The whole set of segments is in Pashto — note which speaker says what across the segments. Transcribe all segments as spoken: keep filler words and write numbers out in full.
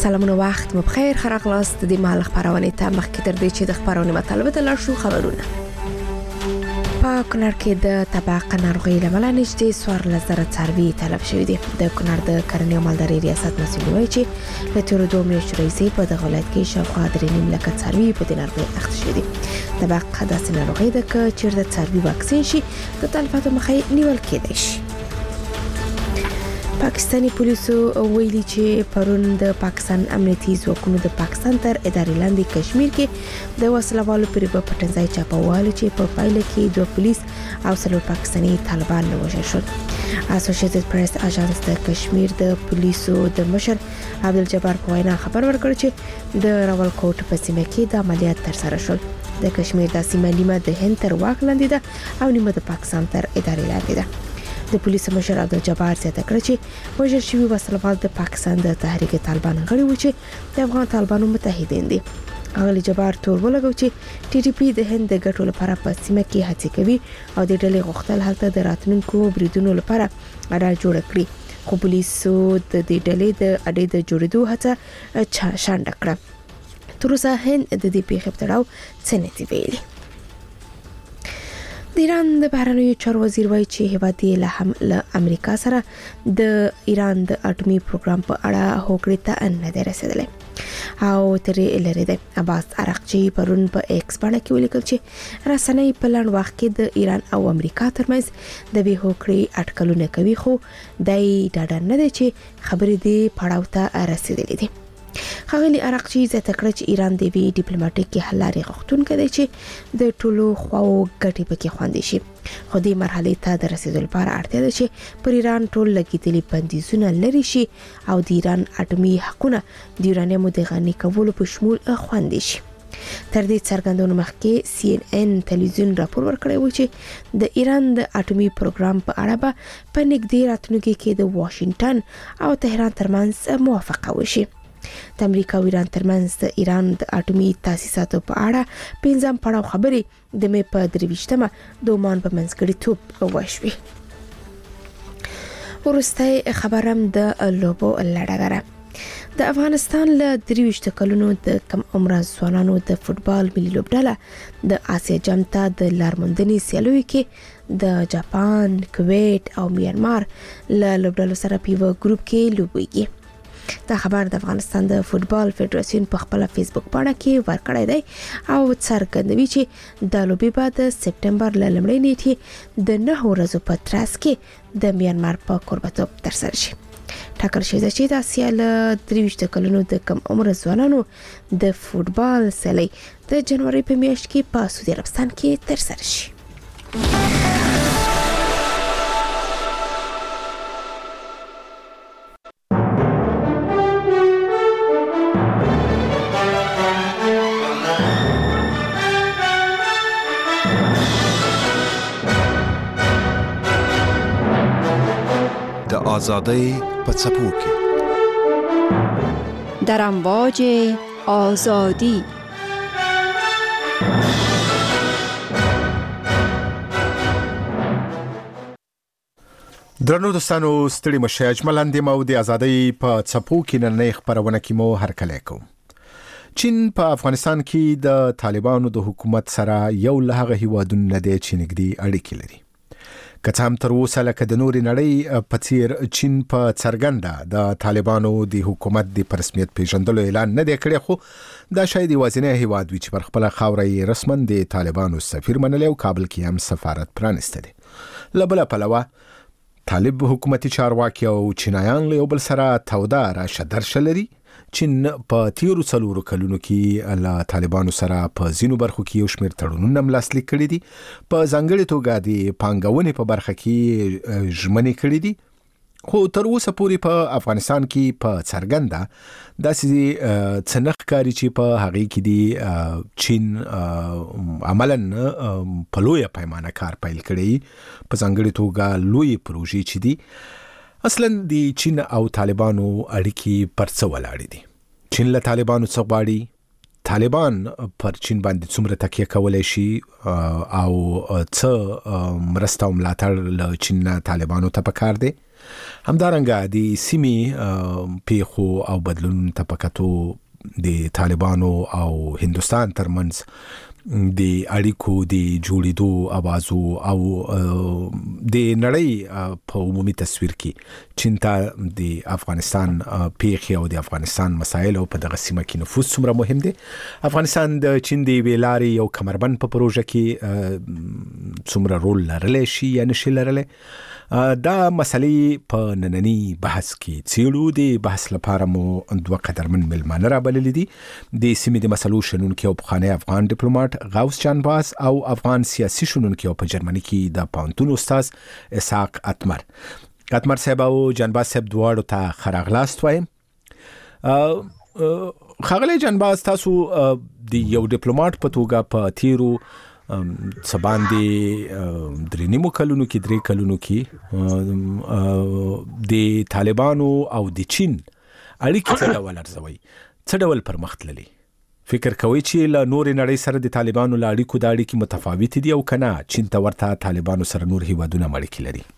Speaker 1: سلامونه وخت مو بخیر خراغلاست د مال خبرونه ته مخکې تر دې چې د خبرونه مطلب ته لاړ شو خبرونه په کونړ کې د طبق ناروغي لامل نږدې څوارلس زره څاروي تلف شوي دي. د کونړ د کرنې او مالدارۍ ریاست مسؤل وایي چې له تېرو دوو میاشتو راهیسې په دغه ولایت کې شاوخوا درې نیم لکه څاروي په دې ناروغۍ اخته شوي دي. طبق داسې ناروغي ده که چېرته څاروي واکسین شي د تلفاتو مخه یې نیول کېدای شي. پاکستانی پولیسو ویلي چې پرون د پاکستان امنیتي ځواکونو د پاکستان تر ادارې لاندې کشمیر کې د وسلوالو پر پټنځای چاپوالو چې په پایله کې دوه پولیس او څلور پاکستاني طالبان وژل شول. اسوسییټډ پریس اژانس د کشمیر د پولیسو د مشر عبدالجبار په وینا خبر ورکړ چې د راولکوټ په سیمه کې د عملیات ترسره شول. د کشمیر د سیمه نیمه د هند تر واک لاندې ده او نیمه د پاکستان تر ادارې لاندې ده. د پولیسو مشر عبدالجبار زیاته کړه چې وژل شوي وسلوال د پاکستان د تحریک طالبان غړي و چې د افغان طالبانو متحدین دي. اغلی جبار تور ولګو چې ټي ټي پی د هند د ګټو لپاره په سیمه کې هڅې کوي او د ډلې غوښتل هلته د راتلونکو بریدونو لپاره اډه جوړ کړي، خو پولیسو د دې ډلې د اډې د جوړېدو هڅه شانډه کړه. تر اوسه هند د دې پیښې په تړاو څه نه دي ویلي. د ایران د بهرنیو چارو وزیر وایي چې هیواد یې له هم له امریکا سره د ایران د اټومي پروګرام په اړه هوکړې ته نه دی رسېدلی او ترې لرې دی. عباس عراقچي پرون په ایکس باندې کې ولیکل چې رسنۍ په لنډ وخت کې د ایران او امریکا ترمنځ د دې هوکړې اټکلونه کوي، خو دای ډاډه نه دی چې خبرې دې پړاو ته رسېدلې دي. ښاغلي عراقچي زیاته کړه چې ایران د یوې ډیپلوماټیکې حل لارې غوښتونکی دی چې د ټولو خواو ګټې پکې خوندي شي، خو دې مرحلې ته د رسېدو لپاره اړتیا ده چې پر ایران ټول لګېدلي بندیزونه لرې شي او د ایران اټومي حقونه د یورانیمو د غني کولو په شمول خوندي شي. تر دې څرګندونو مخکې سی ان ان تلویزیون راپور ورکړی و چې د ایران د اټومي پروګرام په اړه به په نږدې راتلونکي کې د واشنګټن او تهران ترمنځ موافقه وشي. د امریکا او ایران ترمنځ د ایران د اټومي تاسیساتو په اړه پنځم پړاو خبرې د مې په درویشتمه د عمان په منځګړیتوب وشوې. وروستی خبرم د لوبو لړګره. د افغانستان له درویشت کلونو د کم عمره ځوانانو د فوټبال ملي لوبډله د آسیا جام ته د لارموندنې سیالیو کې د جاپان، کویت او میانمار له لوبډلو سره په یوه ګروپ کې لوبېږي. دا خبر د افغانستان د فوټبال فدراسیون په خپل فیسبوک باندې کې ورکړی دی او څرګندوي چې د لوبې به د سپټمبر له لومړۍ نیټې د نهو ورځو په ترڅ کې د میانمار په کوربتوب ترسره شي. ټاکل شوی ده چې د آسیا له درویشت کلونو د کم عمره ځوانانو د فوټبال سیالۍ د جنوري په میاشت کې په سعودي عربستان کې ترسره شي.
Speaker 2: آزادی په څپو کې
Speaker 3: در امواج آزادی.
Speaker 2: درنو دوستانو ستړي مشه اجمل اندیم او د آزادی په څپو کې نن خبرونه کې مو هرکلی کوم. چین په افغانستان کې د طالبانو د حکومت سره یو له هغه هیوادونو نه دی چې نږدې اړیکې لري. که څه هم تر اوسه لکه د نورې نړۍ په څیر چین په څرګنده د طالبانو د حکومت د په رسمیت پیژندلو اعلان نه دی کړی، خو دا شاید یوازینی هیواد وي چې پر خپله خاوره یې رسما د طالبانو سفیر منلی او کابل کې هم سفارت پرانیستی دی. له بله پلوه طالب حکومتي چارواکي او چینایان له یو بل سره توده راشه درشه لري. چین په تیرو څلورو کلونو کې له طالبانو سره په ځینو برخو کې یو شمېر تړونونه هم لاسلیک کړي دي، په ځانګړې توګه د پانګونې په برخه کې ژمنې کړي دي، خو تر اوسه پورې په افغانستان کې په څرګنده داسې څه نه ښکاري چې په هغې کې د چین عملاً په لویه پیمانه کار پیل کړی، په ځانګړې توګه لویې پروژې چې دي. اصلا د چین او طالبانو اړیکې پر څه ولاړې دي؟ چین له طالبانو څه غواړي؟ طالبان پر چین باندې څومره تکیه کولی شي او څه مرسته او ملاتړ له چین نه طالبانو ته پکار دی؟ همدارنګه د سیمې پیښو او بدلون ته پکاتو د طالبانو او هندستان ترمنځ د اړیکو د جوړېدو اوازو او د نړۍ په عمومي تصویر کې چین ته د افغانستان پیښې او د افغانستان مسایل او په دغه سیمه کې نفوذ څومره مهم دی. افغانستان د چین د ویلاري یو کمربند په پروژه کې څومره رول لرلی شي یا نشي لرلی، دا مسلې په نننی بحث کې څیړو. د بحث لپاره مو دوه قدرمن ملمانه رابللي دي، د سیمې د مسلو شنونکي او پخوانی افغان ډیپلوماټ غوث جانباز او افغان سیاسي شنونکي او په جرمني کې د پوهنتون استاد اسحاق اتمر. اتمر صاحب او جانباز صاحب دواړو ته ښه راغلاست وایم. ښاغلی جانباز، تاسو د یو ډیپلوماټ په توګه په تیرو سباندې درې نیمو کلونو کې درې کلونو کې د طالبانو او د چین اړیکې څه ډول ارزوي، څه ډول پرمخ تللي؟ فکر کوئ چې له نورې نړۍ سره د طالبانو له اړیکو دا اړیکې متفاوتې دي او که نه چین ته ورته طالبانو سره نور هیوادونه هم اړیکې لري؟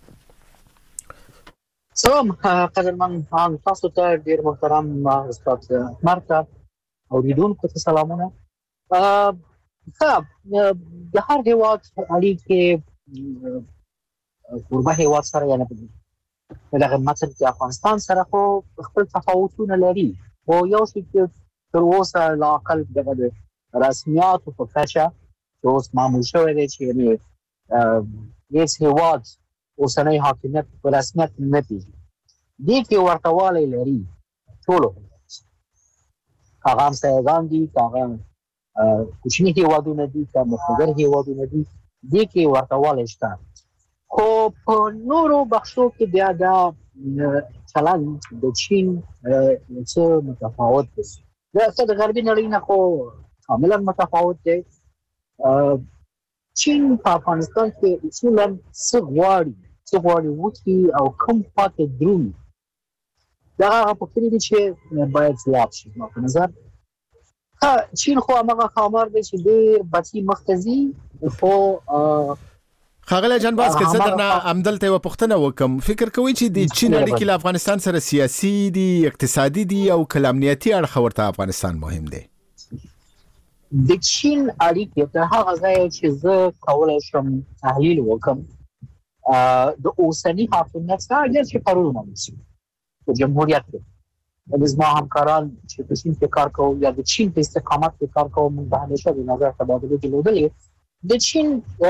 Speaker 4: سلام قدرمن، تاسو ته ډېر محترم استاد مرته اوریدونکو ته سلامونه. خب د هر هیواد اړیکې کوربه هیواد سره یعنی په دغه مثل کې افغانستان سره خو خپل تفاوتونه لري، او یو څه چې تر اوسه لا اقل دغه د رسمیاتو په کچه چې اوس معمول شوی دی چې یعنی هیڅ هیواد اوسنی حاکمیت په رسمیت نه پېژني، دې کې ورته والی لري ټولو هغه همسایګان دي، هغه کوچني هیوادونه دي، که مخبر هیوادونه دي، دې کې ورته والی شته. خو په نورو بخشو کې بیا دا چلند د چین څه متفاوت دی. دا څه د غربي نړۍ نه خو کاملا متفاوت دی. چین په افغانستان کې اصولا څه غواړي څه غواړي وکړي او کوم خواته درومي، دا هغه پوښتنې دي چې باید ځواب شي. زما په نظر چین خو هغه خامار دی چې ډېر بچي مختزي. خو
Speaker 2: ښاغلی جانباز، که زه درنه همدلته یوه پوښتنه وکړم، فکر کوئ چې د چین اړیکې له افغانستان سره سیاسي دي، اقتصادي دي او که له امنیتي اړخه ورته افغانستان مهم دی؟
Speaker 4: د چین اړیکې تر هغه ځایه چې زه کولی شم تحلیل وکړم د اوسني حاکمیت څخه اگر چې پرون ونیسو په جمهوریت کې د زما همکاران چې په چین کې کار کوو یا د چین په استقامت کې کار کوو، موږ به همیشه د نظر تبادلې درلودلې. د چین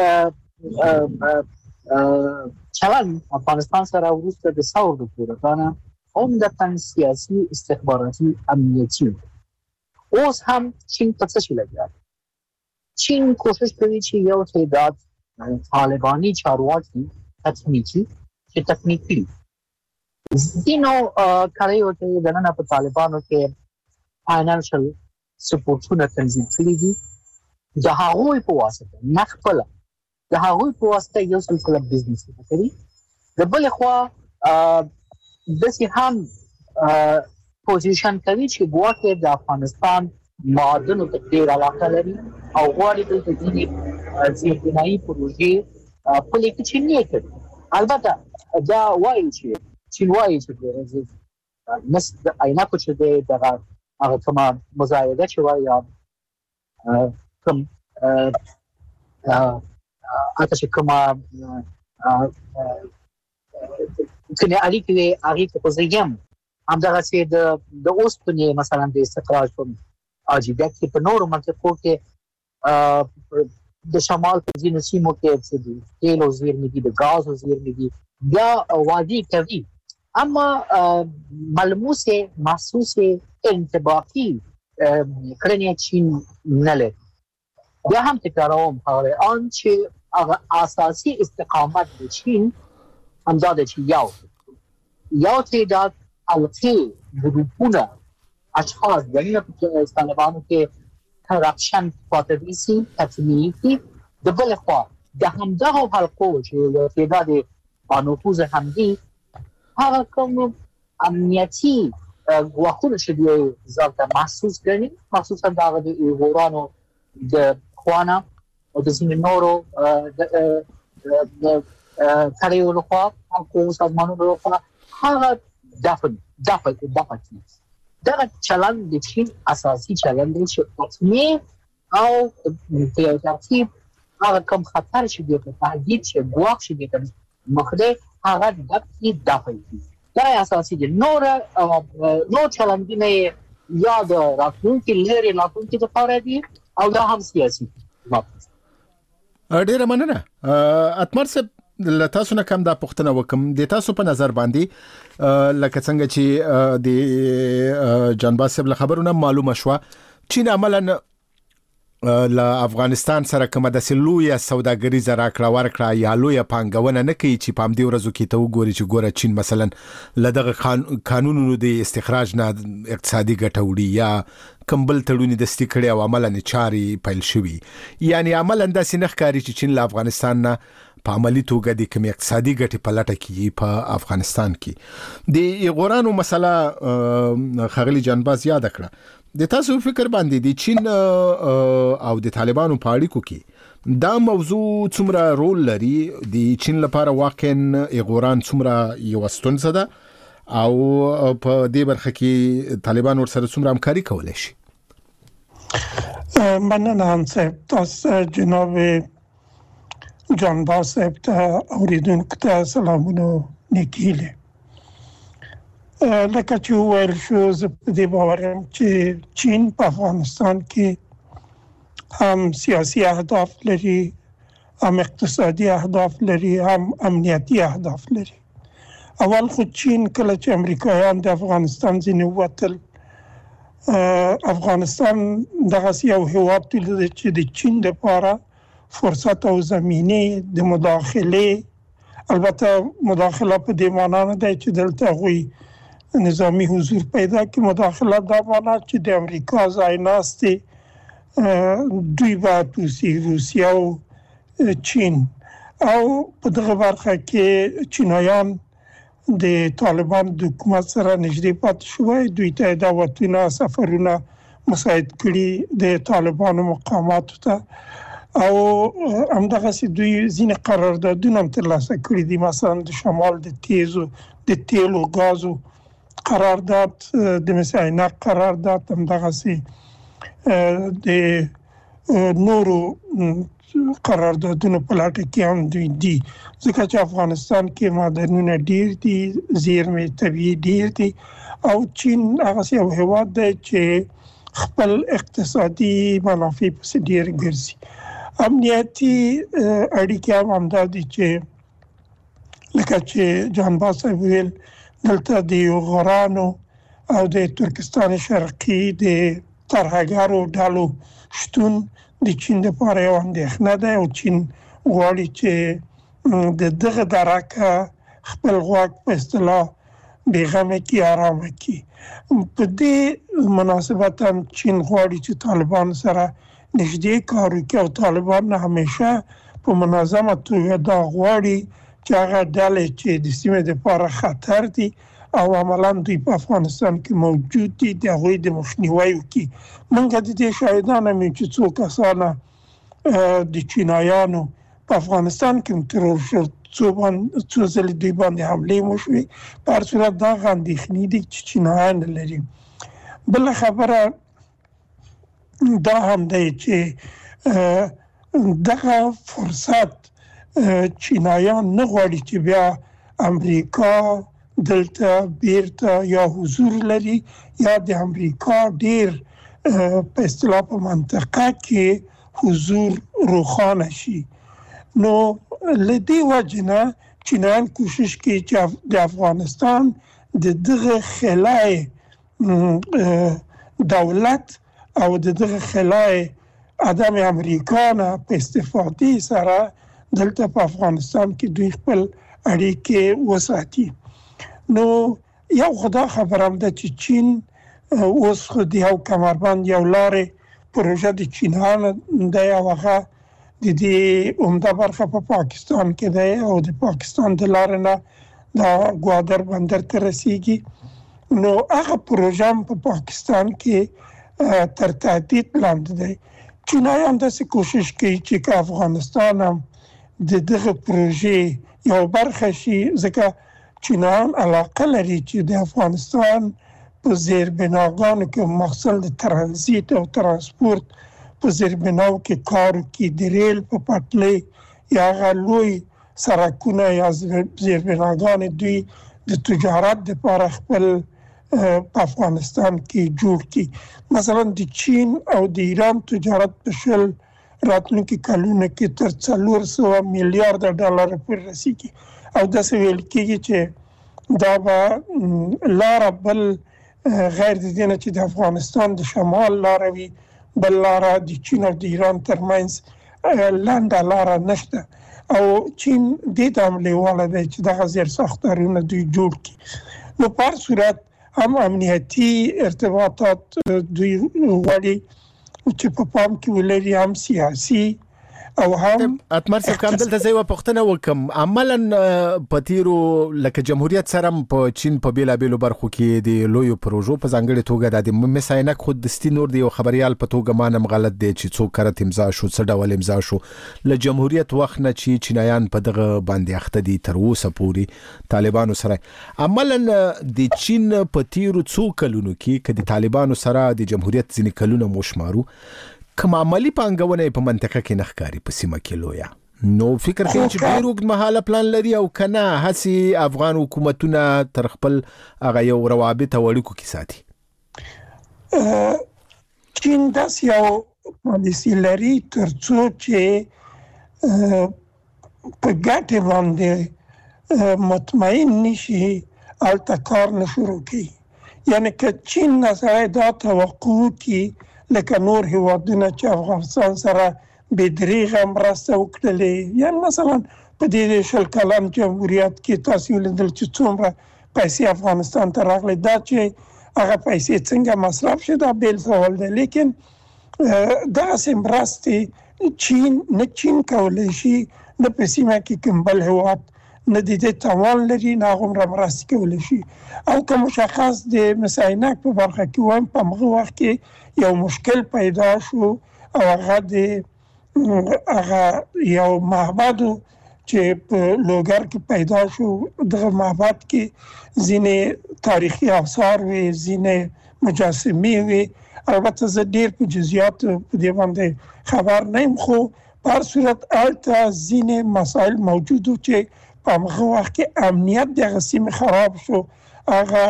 Speaker 4: چلند افغانستان سره وروسته د ثور د پورتانه عمدتاً سیاسي، استخباراتي، امنیتي. اوس هم چین په څه شي لګیا دی؟ چین کوشش کوي چې یو تعداد طالباني چارواکي تکنیکي چې تکنیکي ځینو کړیو ته دننه په طالبانو کې فاینانشل سپورټونه تنظیم کړي دي، د هغوی په واسطه نه خپله د هغوی په واسطه یو سلسله بزنس کوي. د بلې خوا داسې هم پوزیشن کوي چې ګواکې د افغانستان معادنو ته ډېر علاقه لري او غواړي دلته ځینې زیربنایي پروژې پلې کړي چې نه کوي. البته دا وایي چې چین وایي چې مس د عینکو چې دی دغه هغه کومه مزایده چې وایي کوم اته چې کومه کنه اړیکې هغې کې په زیم همدغسې د د اوسپنې مثلا د استخراج په عاجبیت کې په نورو منطقو کې د شمال په ځینو سیمو کې چې د تیلو زیرمې دي، د ګازو زیرمې دي، بیا وادي کوي. اما ملموسه محسوسه انطباقي کړنې چین نه لري. بیا هم تکراروم هغه آن چې هغه اساسي استقامت د چین همدا د چې یو یو تعداد القي ګروپونه اشخاص دغه په طالبانو کې کرپشن پاتېږي تفنیدي. د بل خوا د همدغه حلقو چې یو تعداد نفوذ همدي هغه کوم امنیتي ګواښونه چې دوی ځان محسوس کړي، خصوصا دغه د ایرانو د خوانه او د ځینې نورو د کړیو لخوا او سازمانونو لخوا هغه دفن دفن دفن دا چلن د چین اساسي چلن دی چې اوسنی او په یو ترتیب هغه کوم خطر چې د تهدید چې ګواښ چې د مخده هغه د دې دفن دا اساسي دی نور نو چلن دی نه یا د راتلونکي لري راتلونکي د پاره دی او دا هم سیاسي
Speaker 2: ډیره مننه اتمر صاحب لتاسو نه کم دا پښتنه وکم د تاسو په نظر باندې لکه څنګه چې د جانباز صاحب خبرونه معلومه شو چین عملاً ل افغانستان سره کوم د سلویا سوداګریزه راکړه ورکړه یا لوی پانګونه نه کوي چې پام دی ورځو کې ته وګوري چې ګوره چین مثلا لدغه قانونونو د استخراج نه اقتصادي ګټه وړي یا کمبل تړونی د استکړې او عملاً چاري پیل شوي یعنی عملاً د سینخ کاری چې چین له افغانستان نه په عملی توګه د کوم اقتصادي ګټې په لټه کې په افغانستان کې د ایغورانو مسله خغلی جانباز یاد کړه د تاسو فکر باندې د چین او د طالبانو په اړیکو کې دا موضوع څومره رول لري د چین لپاره واقعا ایغوران څومره یو ستونزه ده او په دې برخه کې طالبان ورسره څومره همکاري کولای شي
Speaker 5: مننه هم صاحب تاسو جناب جانباز صاحب ته اوریدونکو ته سلامونه نیکیله لکه چې ویل شو زه په دې باورم چې چین په افغانستان کې هم سیاسي اهداف لري هم اقتصادي اهداف لري هم امنیتي اهداف لري اول خو چین کله چې امریکایان د افغانستان ځینې ووتل افغانستان دغه یو هیواد دی چې د چین لپاره فرصت او زمینه د مداخله البته مداخله په دې معنی نه دی چې دلته غوي نظامی حضور پیدا کی مداخله دا معنا چې د امریکا ځای ناستي دوی با توسی روسیا او چین او په دغه برخه کې چینایان د طالبان د حکومت سره نږدې پات شوی دوی ته دعوتونه سفرونه مساعد کړي د طالبانو مقاماتو ته او همدغه سي دوی ځینې قراردادونه ترلاسه کړي دي مثلا د شمال د تیزو د تیلو غازو قرارداد د مساینا قرارداد هم دغه سي د نورو قراردادونو په لټه کې هم دوی دي ځکه چې افغانستان کې معدنونه ډیر دي زیرمې طبيعي ډیر دي او چین هغه یو هیواد دی چې خپل اقتصادي منافع په ډیر ګرځي امنیتي اړیکې هم همدا دي چې لکه چې جانباز صاحب ویل دلته د ایغورانو او د ترکستان شرقي د ترهګرو ډلو شتون د چین لپاره یو اندېښنه ده او چین غواړي چې د دغه درکه خپل غواړ په اصطلاح بیغمه کی آرامه کی په دې مناسبت هم چین غواړي چې طالبان سره نږدې کار وکړي او طالبان همیشه په منظمه توګه دا غواړي چې هغه ډلې چې د سیمې لپاره خطر دي او عملاً دوی په افغانستان کې موجود دي د هغوی د مخنیوي وکړي موږ د دې شاهدان یو چې څو کسانه د چینایانو په افغانستان کې ترور شو څو باندې څو ځلې دوی باندې حملې وشوې په هر صورت دا اندېښنې دي چې چینایان لري بل خبره دا هم دی چې دغه فرصت چینایان نه غواړي چې بیا امریکا دلته بیرته یا حضور لري یا د امریکا ډیر په اصطلاح په منطقه کې حضور روښانه شي نو لدی وجنه چینایان کوشش کوي چې د افغانستان د دغه خلای دولت او د دغه خلای عدم امریکانه په استفاده سره دلته په افغانستان کې دوی خپل اړیکې وساتي نو یو خدا خبرم ده چې چین اوس خو د یو کمربند یو لارې پروژه د چینانو د یو هغه د دې عمده برخه په پاکستان کې ده او د پاکستان د لارې نه د ګوادر بندر ته رسیږي نو هغه پروژه په پاکستان کې تر تهدید لاندې ده چینایان داسې کوشش کوي چې افغانستان هم د دغه پروژې یو برخه شي، ځکه چینایان علاقه لري چې د افغانستان په زیربناګانو کې محصول د ترانزیت او ترانسپورت په زیربناو کې کار وکړي، د ریل په پټلۍ یا هغه لوی سړکونه یا زیربناګانې دوی د تجارت لپاره خپل په افغانستان کې جوړ کړي. مثلا د چین او د ایران تجارت په شل راتلونکي کلونو کې تر څلور سوه میلیارډ ډالر پورې رسیږي او داسې ویل کېږي چې دا به لاره بل غیر د دې نه چې د افغانستان د شمال لاره وي، بل لاره د چین او د ایران ترمنځ لنډه لاره نشته او چین دې ته هم لیواله دی چې دغه زیرساختارونه دوی جوړ کړي. نو په هر صورت هم امنیتي ارتباطات دوی غواړي چې په پام کې ولري، هم سیاسي او هم
Speaker 2: اتمر صاحب کوم دلته زه یو پوښتنه وکم. عملاً په تیرو لکه جمهوریت سره په چین په بیلابیلو برخو کې د لویو پروژو په ځانګړي توګه د مساینک خود دستی نور دی او خبريال په توګه مانم غلط دی چې څوک کرت امضا شو، څه ډول امضا شو له جمهوریت وخت نه چې چینایان په دغه باندې اخته دي تر اوسه پورې طالبانو سره. عملاً د چین په تیرو څو کلونو کې چې د طالبانو سره د جمهوریت ځینې کلونه مشمارو کوم عملی پانګونه په منطقه کې نخکاری په سیمه کې لویا، نو فکر کوي چې ډیر وګد مهاله پلان لري او کنه هسي افغان حکومتونه تر خپل هغه یو روابط وړکو کې ساتي.
Speaker 5: چین داس یو پالیسی لري ترڅو چې په ګټه باندې مطمئن نشي الته کار نه شروع کوي. یعنی که چین نه سره دا توقع کوي لکه نور هیوادونه چې افغانستان سره بې دریغه مرسته وکړلې، یعنی مثلا په دې شل کلن جمهوریت کې تاسو ولیدل چې څومره پیسې افغانستان ته راغلي، دا چې هغه پیسې څنګه مصرف شي دا بل سوال دی. لیکن داسې مرستې چین نه چین کولی شي نه په سیمه کې کوم بل هیواد نه د دې توان لري نه هغومره مرستې کولی شي. او که مشخص د مساینک په برخه کې وایم په هغه وخت کې یو مشکل پیدا شو او هغه د هغه یو معبد چې په لوګر کې پیدا شو، دغه معبد کې ځینې تاریخي آثار وي، ځینې مجسمې وي. البته زه ډېر په جزئیات په دې باندې خبر نه یم، خو په هر صورت هلته ځینې مسایل موجود وو چې په هغه وخت کې امنیت دغه سیمې خراب شو، هغه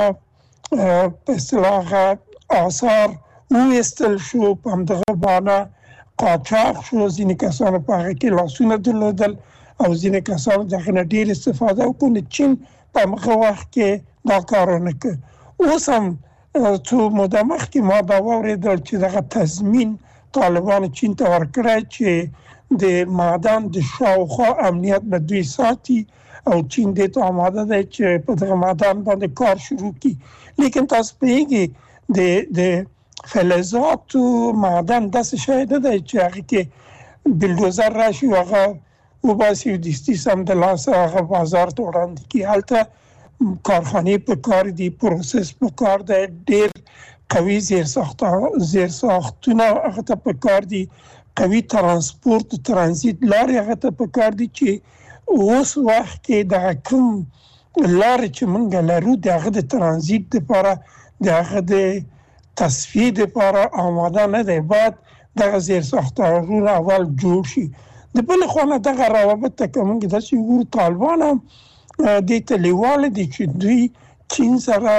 Speaker 5: په اصطلاح هغه آثار ویستل شو، په همدغه بانه قاچاق شو، ځینې کسانو په هغه کې لاسونه درلودل او ځینې کسانو د هغه نه ډېر استفاده وکړو. چین په هغه وخت کې دا کار ونه کړ. اوس هم څو موده مخکې ما دا واورېدل چې دغه تضمین طالبانو چین ته ورکړی چې د معدن د شاوخوا امنیت به دوی ساتي او چین دې ته آماده دی چې په دغه معدن باندې کار شروع کړي. لیکن تاسو پوهېږئ د د فلزات و معدن داسې شی نه دی چې هغه کې بلډوزر راشي او هغه وباسي او دستي سم د لاسه هغه بازار ته وړاندې کړي. هلته کارخانې په کار دي، پروسس په کار دی، ډېر قوي زیرساختونه هغه ته په کار دي، قوي ترانسپورت او ترانزیت لارې هغه ته په کار دي چې اوس وخت کې دغه کوم لارې چې موږ لرو د هغه د ترانزیت لپاره د هغه د تصفیه لپاره آماده نه دی. باید دغه زیرساختارونه اول جوړ شي. د بل خوا نه دغه روابط ته که موږ داسې وګورو، طالبان هم دې ته لیواله دي چې دوی چین سره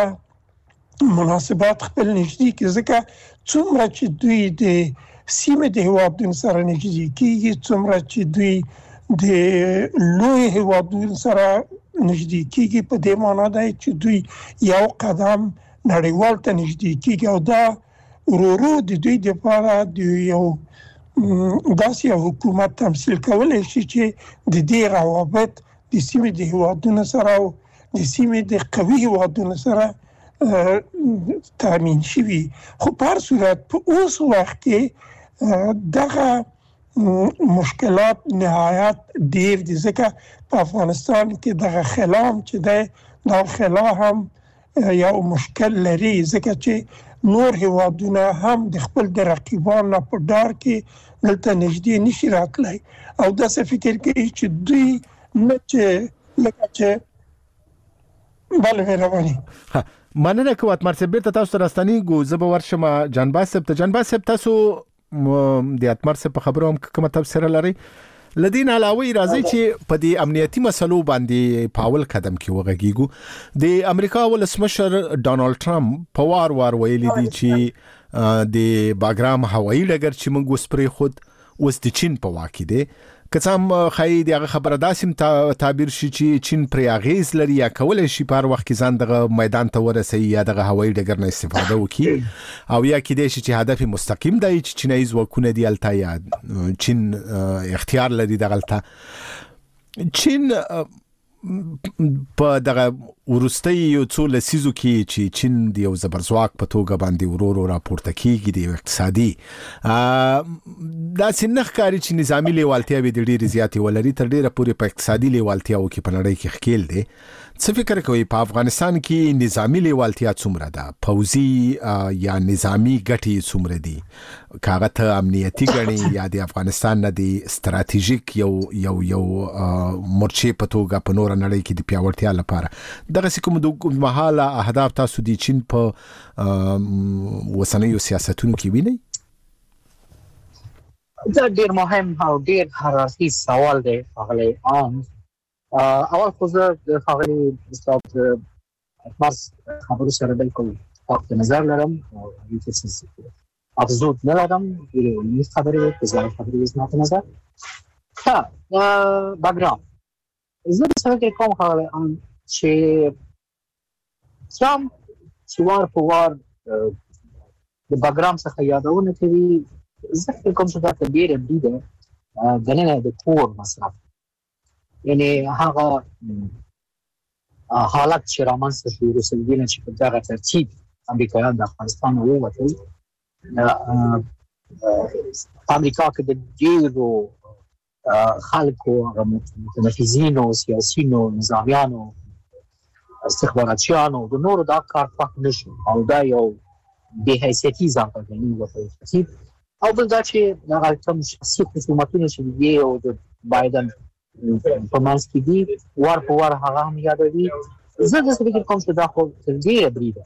Speaker 5: مناسبات خپل نږدې کړي، ځکه څومره چې دوی د سیمې د هیوادونو سره نږدې کېږي، څومره چې دوی د لوی هیوادونو سره نږدې کېږي، په دې معنا دی چې دوی یو قدم نړیوال ته نږدې کېږي او دا ورو ورو د دوی لپاره د یو داسې یو حکومت تمثیل کولی شي چې د دې روابط د سیمې د هیوادونو سره او د سیمې د قوي هیوادونو سره تامین شوي. خو په هر صورت په اوس وخت کې دغه مشکلات نهایت ډیر دي، ځکه په افغانستان کې دغه خلا هم چې دی دا خلا هم یو مشکل لري، ځکه چې نور هیوادونه هم د خپل د رقیبانو په ډار کې دلته نږدې نشي راتلی او داسې فکر کوي چې دوی نه چې لکه چې بله مهرباني
Speaker 2: مننه کوم اتمر صاحب بیرته تاسو راستنی ګو زب ورشم جانباز صاحب ته جانباز صاحب تاسو د اتمر صاحب په خبرو هم کوم تفسیر لري لدین علاوه راځي چې په دې امنیتي مسلو باندې پاول قدم کې وغږیږو د امریکا ولسمشر ډونالد ټرمپ په وار وار ویلي دي چې د باګرام هوایي ډګر چې موږ وسپري خود اوس د چین په واکې دي کڅام خای دغه خبره داسم تعبیر شي چې چین پر اغیز لري یا کولای شي په وخت کې ځان دغه میدان ته ورسي یا دغه هوایي ډګر نه استفاده وکړي او یا کې د شي چې هدف مستقیم دی چې چینایي ځواکونه دی الته یا چین اختیار لري دغلته چین په دغه ورستۍ یو څو لسیزو کې چې چین د یو زبرځواک په توګه باندې ورورو راپورته کیږي د اقتصادي دا سنخ کاری چې نظامی لیوالتیا به د ډېر زیاتې ولري تر ډېره پورې په اقتصادي لیوالتیا او کې په نړۍ کې خکېل دي څه فکر کوي په افغانستان کې نظامی لیوالتیا څومره ده پوځي یا نظامی ګټې څومره دي کاغه ته امنیتي ګڼي یا د افغانستان نه د ستراتیژیک یو یو یو مرچې په توګه په نور نړۍ کې د پیاوړتیا لپاره دغه کوم د مهاله اهداف تاسو د چین په وسنیو سیاستونو کې وینئ
Speaker 4: دا ډیر مهم او ډیر حساسي سوال دی هغه عام اول خو زه د هغه استاد مارس خبرو سره بالکل وخت نظر لرم او هیڅ افزود نه لرم د خبرې په ځای خبرې زما په نظر ها باګرام زه د څه کې کوم هغه چې څم چې وار په وار د باګرام څخه یادونه کوي زه کوم څه دا ډیره دیده غننه د کور مصرف یعنی هغه حالت چې رامنځته شو رسېدل چې په دغه ترتیب امریکایان د افغانستان ووتل امریکا کې د ډیرو خلکو متنفذینو سیاسيینو نظامیانو استخباراتیانو د نورو دا کار پک نشو او دا یو به حیثیتي ځان ته وایي او بل دا چې هغه کوم شخصي خصومتونه چې دی او د بایدن په منځ کې دي ور په ور هغه هم یادوي زه د څه فکر کوم چې دا خو ډیره بریده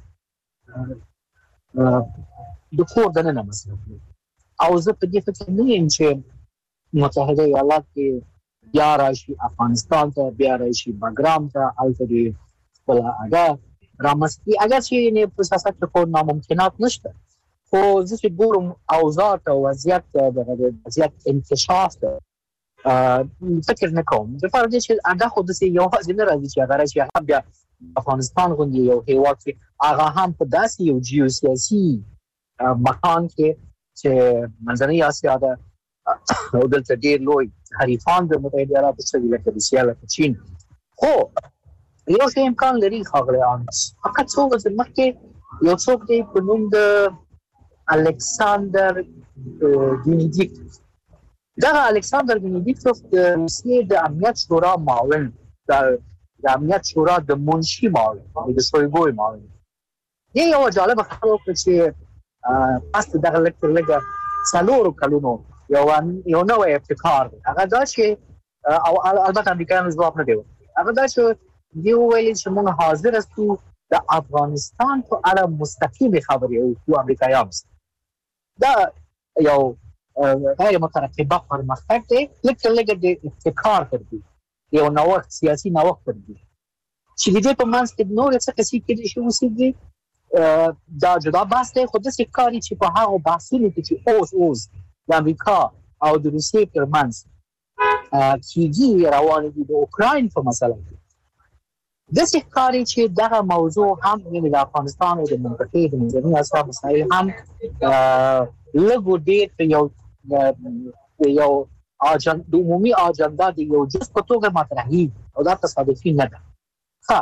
Speaker 4: د کور دننه مثلا او زه په دې فکر نه یم چې متحده ایالات کې بیا راشي افغانستان ته بیا راشي باګرام ته الته بل هغه رامستی اگر چې نه په سیاست کې کوم ناممکنات نشته خو زه چې ګورم اوضاع او وضعیت د وضعیت انکشاف فکر نه کوم د فرض چې هغه خو د یو ځین راځي چې هغه راشي هم بیا افغانستان غوندي یو هیواد کې هغه هم په داسې یو جیوسیاسي مکان کې چې منځنۍ اسیا ده او دلته ډیر لوی حریفان د متحده ایالاتو سره لکه روسیا لکه چین خو یو څه امکان لري خاغلی انس فقط څو ورځې مخکې یو څوک دی په نوم د الکساندر وینیدیکټوف دا الکساندر وینیدیکټوف د روسیې د امنیت شورا معاون د امنیت شورا د منشي معاون د شویګوی معاون یې یو جالب خبره وکړه چې پاس دغه لکه لګه څلورو کلونو یو یو نو ابتکار هغه دا چې او البته امریکایانو ځواب نه دی هغه دا چې دی ویل چې موږ حاضر یو د افغانستان په اړه مستقیم خبرې او امریکایانو دا یو غیر مترقبه پرمختګ دی لکه لکه د ابتکار کوي یو نوښت سیاسي نوښت کوي چې دې په منځ کې نور څه کسي کې شي وسیږي دا جدا بحث دی خو د سکاري چې په هغه بحثونو کې چې اوس اوس د امریکا او د روسیې ترمنځ کیږي روان دي د اوکراین په مسله کې د سکاري چې دغه موضوع هم د افغانستان او د منطقې د منځنۍ اسیا مسایل هم لږ ډېر یو یو اجنډا د عمومي اجنډا د یو جز په توګه مطرحي او دا تصادفي نه ده ها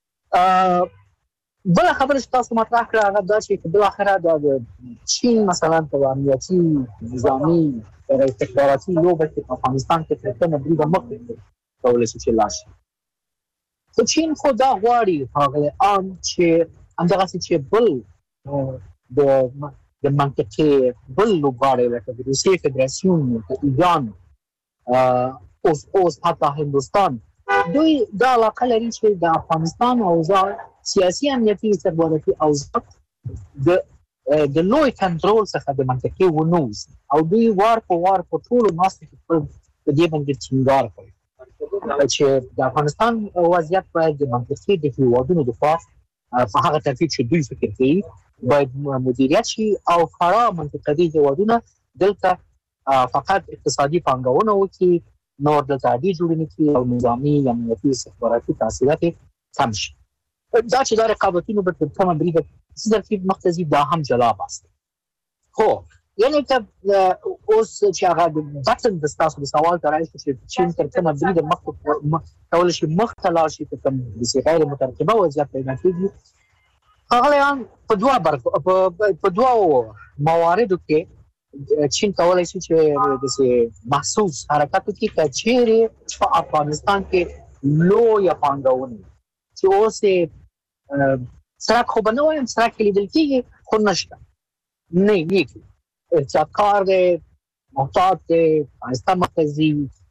Speaker 4: بل خبره چې تاسو مطرح کړه هغه دا چې بل اخره د چین مثلا په امنیتي نظامی او استخباراتي لوبه په افغانستان کې څه نه بریده مخکې کولای شي چې لاشي خو چین خو دا غواړي هغه ان چې همدغه چې بل د د د منطقې بل لوبغاړی لکه د روسیې فدراسیون د ایران اوس اوس حتی هندوستان دوی دا علاقه لري چې د افغانستان اوضاع سیاسي امنیتي استخباراتي اوضاع د د لوی کنټرول څخه د منطقې ونوز او دوی وار په وار په ټولو ناستو کې په دې باندې ټینګار کوي چې د افغانستان وضعیت باید د منطقې د هیوادونو د پاس په هغه ترتیب چې دوی فکر کوي باید مدیریت شي او فرا منطقې هیوادونه دلته فقط اقتصادي پانګونه وکړي نور د تعدی جوړونه کې او نظامی امنیتي استخباراتي تاثیرات کم شي دا چې دا رقابتونه به تر کومه بریده ترتیب مختزي دا هم جلاب است خو یعنی ته اوس چې هغه د بټن د تاسو د سوال ترای چې چین تر کومه بریده مخ کول شي مختلا شي ته کوم د غیر مترقبه وضعیت پیدا کیږي هغه په دوه برخو په دوه مواردو کې چین کولای شي چې د محسوس حرکت وکړي چې چیرې په افغانستان کې لوی پانګونه چې اوس سره خو بنوي سره کې لیدل کېږي خو نشته نه نیکی ارتکار دی محتاط دی افغانستان مرکزی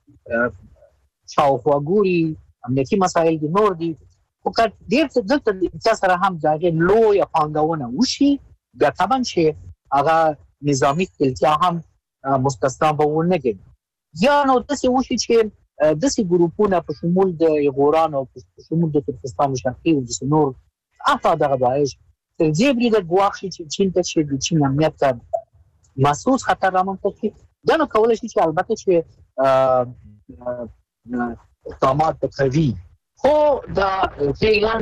Speaker 4: شاوخوا ګوري امنیتي مسایل دي نور دي خو که ډېر څه دلته د سره هم ځای لوی پانګونه وشي بیا طبعا چې هغه نظامی کلتیا هم مستثنا به ونه کېږي یا نو داسې وشي چې داسې ګروپونه په شمول د ایغوران او په شمول د ترکستان شرقي او د نور حتی دغه داعش تر دې بریده ګواښ شي چې چین ته چې د چین امنیت ته محسوس خطر رامنځته کړي دا نو کولی شي چې البته چې اقدامات قوي خو دا فعلا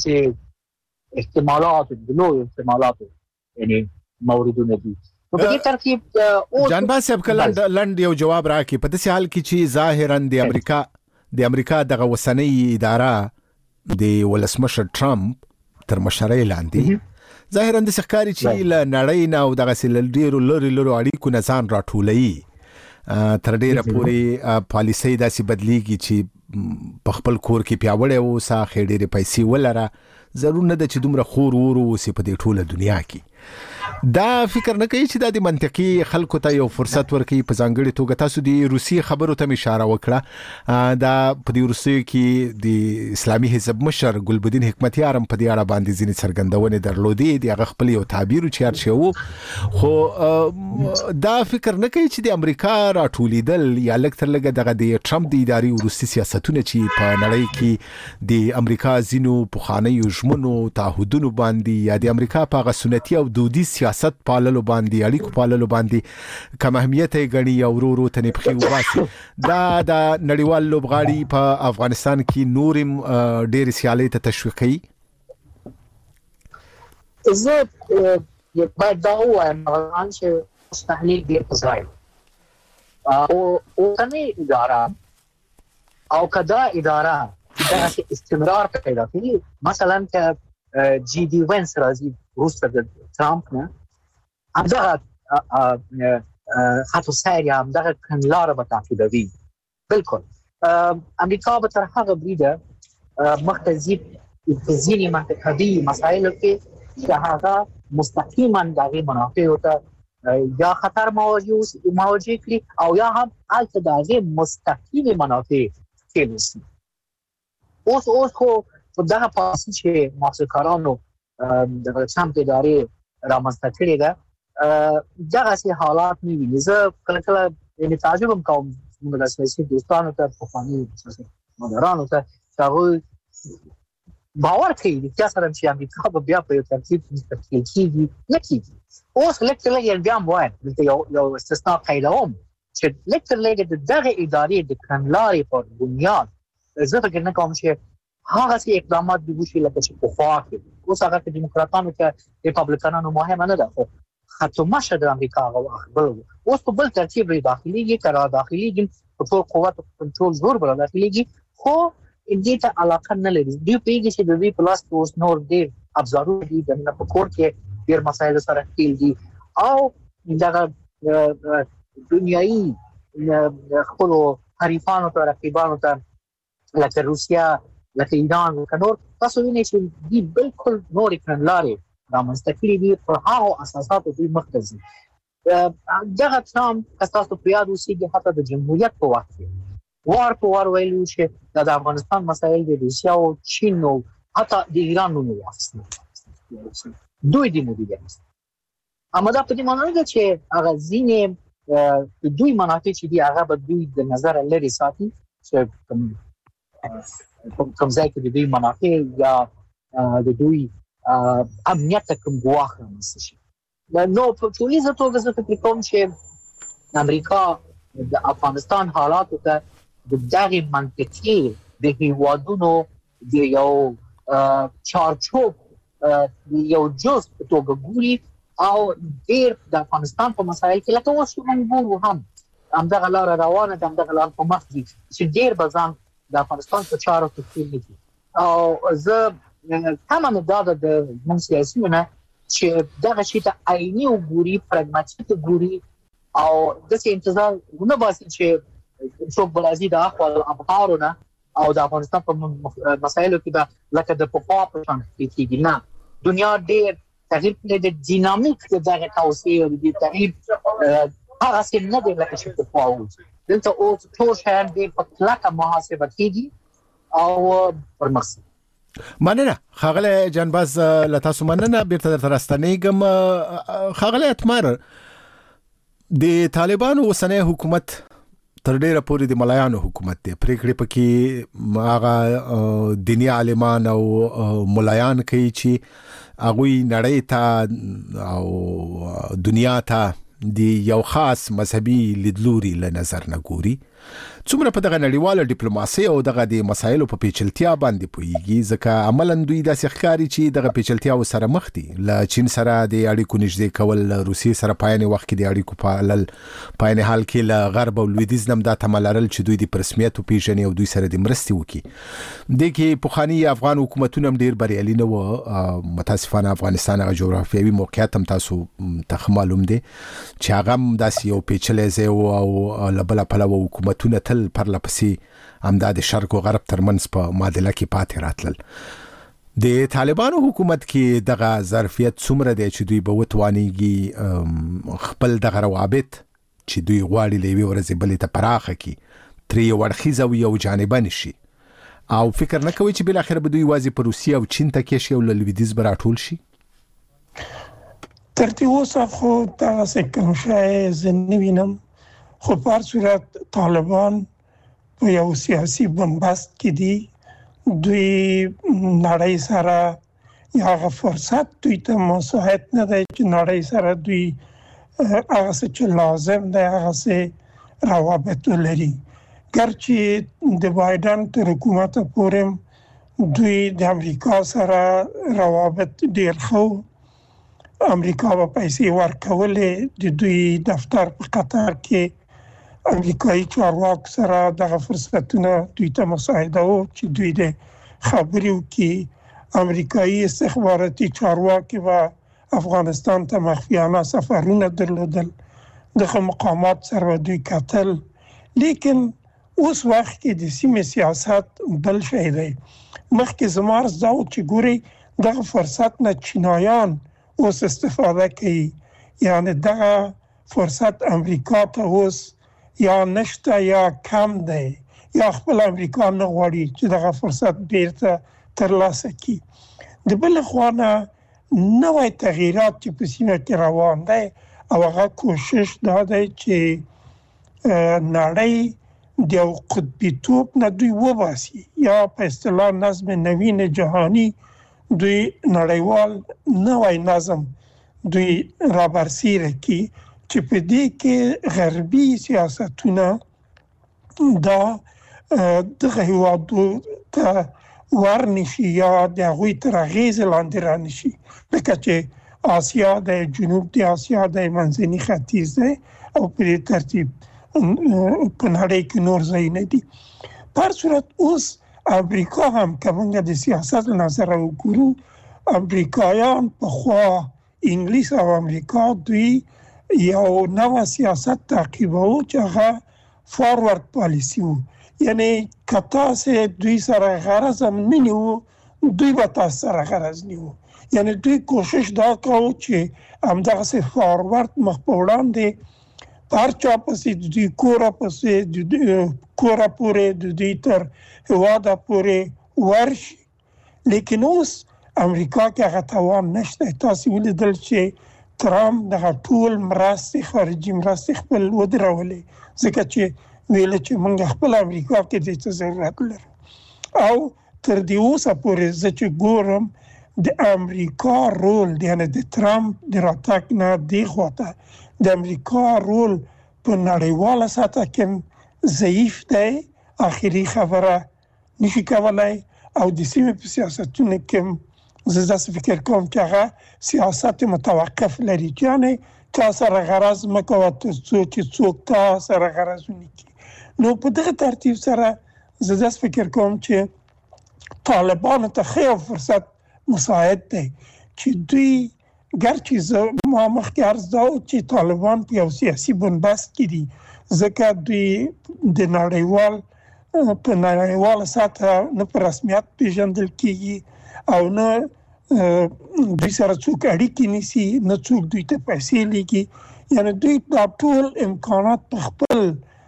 Speaker 4: د احتمالات د لوی احتمالات یعنی موردونه دي په دې ترتیب
Speaker 2: جانباز صاحب کلند لند یو جواب راکړي په داسې حال کې چې ظاهرا د امریکا د امریکا دغه وسنۍ اداره د ولسمشر ټرمپ تر مشرۍ لاندې ظاهرا د ښکاری چې ل نړۍ نه او دغه سل ډیرو لوري لوري اړیکو نه ځان راټولوي تر ډیره پوري پالیسي داسې بدلیږي چې په خپل کور کې پیاوړی اوسه خېډېرې پیسې ولره ضرور نه ده چې دومره خور ورو اوسې په دې ټوله دنیا کې دا فکر نه کوي چې دا د منطقي خلکو ته یو فرصت ورکړي په ځانګړي توګه تاسو د روسي خبرو ته اشاره وکړه دا په دې روسي کې د اسلامي حزب مشر ګلبدین حکمتیار هم په دې اړه باندې ځینې څرګندونې درلودې د هغه خپل یو تعبیر چې هر شی خو دا فکر نه کوي چې د امریکا راټولیدل یا لکه تر لږه دغه د ټرمپ د اداري روسي سیاستونه چې په نړۍ کې د امریکا ځینو پخوانیو ژمنو تعهدونو باندې یا د امریکا په غو سنتي او دودي سیاست پاللو باندې اړیکو پاللو باندې کوم اهمیت یې غني او ورو ورو ته نپخي وباسي دا د نړیوال لوبغاړي په افغانستان کې نورم ډېر سیالي ته تشویق کوي
Speaker 4: زه یو باید دا وایم چې تحلیل دی ځای او او کني اداره او کدا اداره دا استمرار پیدا کوي مثلا که جی डी وینس راځي روس د ترامپ نه همدغه خطو سیر یا همدغه کنلار به تعقیبوي بلکل امریکا به تر هغه بریده مختزی ځینې منطقدي مسایلو کې چې هغه مستقیما دغه منافع ته یا خطر مواجه مواجه کړي او یا هم البته دغه مستقیم منافع کېږي اوس اوس خو دغه پاسی چې محصولکارانو د ټرمپ ادارې رامنځته کړې ده دغه سي حالات نه ویني زه کله کله یعنی تعجب کوم موږ د سیاسي دوستانو ته په فاني مدارانو ته چې باور کوي چې سره چې امریکا به بیا په ترتیب مستقل کیږي نه کیږي اوس لکه لګي بیا مواد د یو یو استثناء قیدوم چې لکه لګي دغه ادارې د کنلاري په بنیاد زه فکر نه کوم چې هغه سي اقدامات د وشي لکه چې په خوا کې اوس هغه د دیموکراتانو کې ریپابلیکانانو مهمه نه ده خو خطو مشه د امریکا او اخبار اوس په بل ترتیب لري داخليږي تر داخليږي په ټول قوت او کنټرول زور بل داخليږي خو دې ته علاقه نه لري دوی پیږي چې د وی پلاس اوس نور ډیر ابزارو دي د نه په کور کې ډیر مسایل سره تل دي او دغه دنیاي خپل حریفانو ته رقیبانو ته لکه روسیا لکه ایران او نور تاسو وینئ چې دی بالکل نور کړنلارې رامنځته کړي دي په هغه اساساتو دوی مخته ځي. دغه ترام تاسو په یاد اوسئ حتی د جمهوریت په وخت کې وار په وار ویلو چې د افغانستان مسایل د روسیا او چین او حتی د ایران نوم واخیستل دوی د مدیریت. اما دا په دې معنی ده چې هغه ځینې دوی منافع چې دی هغه به دوی د نظر لري ساتي چې کوم کوم ځای کې د دوی منافع یا د دوی امنیت کوم ګواښ رامنځته شي. نو په ټولیزه توګه زه فکر کوم چې امریکا د افغانستان حالاتو ته د دغه منطقي د هیوادونو د یو چارچوب یو جز په توګه ګوري او ډیر د افغانستان په مسایل کې لکه اوس موږ ګورو هم همدغه لار روانه ده، همدغه لار په مخ دي چې ډیر بزن د افغانستان په چارو کې کېږي. او زه هم نه دا د موږ سیاسيونه چې دغه شی ته عیني وګوري، پراګماتیک وګوري او د څه انتظار نه باسي چې څوک بلازي د اخوال ابهارونه او د افغانستان په مسایلو کې دا لکه د پخوا په شان کېږي. نه، دنیا ډیر تغییر کړی د دینامیک دغه توسعه او د تغییر هغه څه نه دی لکه چې په پخوا و. دلته اوس ټول شیان ډیر په کلکه محاسبه کېږي او پرمخ.
Speaker 2: مننه خاغله جانباز لتاسو مننه بیرته در راستنیګم. خاغله اتمر د طالبانو اوسنۍ حکومت تر ډیره پورې د ملایانو حکومت دی. پریکړې پکې هغه دینی عالمان او ملایان کوي چې هغه نړۍ ته او دنیا ته د یو خاص مذهبي لیدلوري له نظر نه ګوري. څومره په دغه نړیواله ډیپلوماسي او دغه د مسایلو په پیچلتیا باندې پويږي، ځکه عملاً دوی د ښکاری چې دغه پیچلتیا سره مخ دي. له چین سره د اړیکو نږدې کول، روسي سره پاینې وخت کې د اړیکو په لل پاینې حال کې له غرب او لویدیځ نم دا تملرل چې دوی د رسمیت او پیژنې او دوی سره د مرستې وکي. د کې پوخانی افغان حکومتونه ډیر بریالي نه و. متاسفانه افغانستان هغه جغرافیوي موقعیت هم تاسو ته معلوم دي چې هغه داسې یو پیچلې ځای او لبل پلو حکومتونه تل پر لپسې امداد شرق او غرب ترمنځ په معادله کې پاتې راتلل. د طالبانو حکومت کې دغه ظرفیت څومره دی چې دوی به وتوانیږي خپل دغه روابط چې دوی غواړي لوي ورځې بلې ته پراخه کی تری ورخیزه او یو جانبه نشي، او فکر نه کوي چې بل اخر به دوی وازي په روسیه او چین ته کې شي او لویدیځ براټول شي.
Speaker 5: ترتیب اوسه خو تاسو کوم شای زنوینم خو په هر صورت طالبان په یو سیاسي بنبست کې دي. دوی نړۍ سره یو فرصت دوی ته مساعد نه دی چې نړۍ سره دوی هغه څه چې لازم دی هغه څه روابط لري. ګرچې د بایدن تر حکومت پورې دوی د امریکا سره روابط ډیر خو امریکا په پیسې ورکولې د دوی دفتر په قطر کې امریکایي چارواکو سره دغه فرصتونه دوی ته مساعده وو چې دوی د خبرو کې امریکایي استخباراتي چارواکي و افغانستان ته مخفیانه سفرونه درلودل، دغه مقامات سره دوی کتل. لیکن اوس وخت کې د سیمې سیاست بل شی دی. مخکې زمار زاو چې ګوري دغه فرصت نه چینایان اوس استفاده کوي، یعنی دغه فرصت امریکا ته اوس یا نشته یا کم دی یا خپل امریکا نه غواړي چې دغه فرصت بیرته ترلاسه کړي. د بل خوا نه نوې تغییرات چې په سیمه کې روان دي او هغه کوشش دا دی چې نړۍ د یو قطبیتوب نه دوی وباسي یا په اصطلاح نظم نوین جهانی دوی نړیوال نوې نظم دوی را برسیره کړي چې په دې کې غربي سیاستونه دا دغه هیوادو ته ورنشي یا د هغوی تر اغیز لاندې رانشي، لکه چې آسیا د جنوب د آسیا د منځني ختیځ دی او په دې ترتیب په نړۍ کې نور ځایونه دي. په هر صورت اوس امریکا هم که موږ د سیاست له نظره وګورو، امریکایان پخوا انګلیس او امریکا دوی یو نوی سیاست تعقیبو چې هغه فارورد پالیسی وو، یعنی که تاسو دوی سره غرض هم نه نیو دوی به تاسو سره غرض نیو، یعنی دوی کوشش دا کوي چې همدغه سه فارورد مخ په وړاندې هر چا پسې د دوی کور پسې د دوی کور پورې د دوی تر هواده پورې ورشي. لیکن اوس امریکا کې هغه توان نشته. تاسو ولیدل چې ترامپ دغه ټول مرستې خارجي مرستې خپل ودرولې ځکه چې ویل چې موږ خپل امریکا کې د څه ضرورت لرو. او تر دې اوسه پورې زه چې ګورم د امریکا رول یعنی د ترامپ د راتګ نه دی خواته د امریکا رول په نړیواله سطح کې ضعیف دی. اخري خبره نشي کولای او د سیمې په سیاستونو کې زه داسې فکر کوم چې هغه سیاست متوقف لري، یعنی تا سره غرض مکوه تر څو چې څوک تا سره غرض ونه کړي. نو په دغه ترتیب سره زه داسې فکر کوم چې طالبانو ته ښه فرصت مساعد دی چې دوی ګرچې زه ما مخکې عرض دا و چې طالبان په یو سیاسي بنبست کې دي ځکه دوی د نړیوال په نړیواله سطحه نه په رسمیت پیژندل کېږي او نه دوی سره څوک اړیکې نیسي، نه څوک دوی ته پیسې لیږي. یعنی دوی دا ټول امکانات په خپل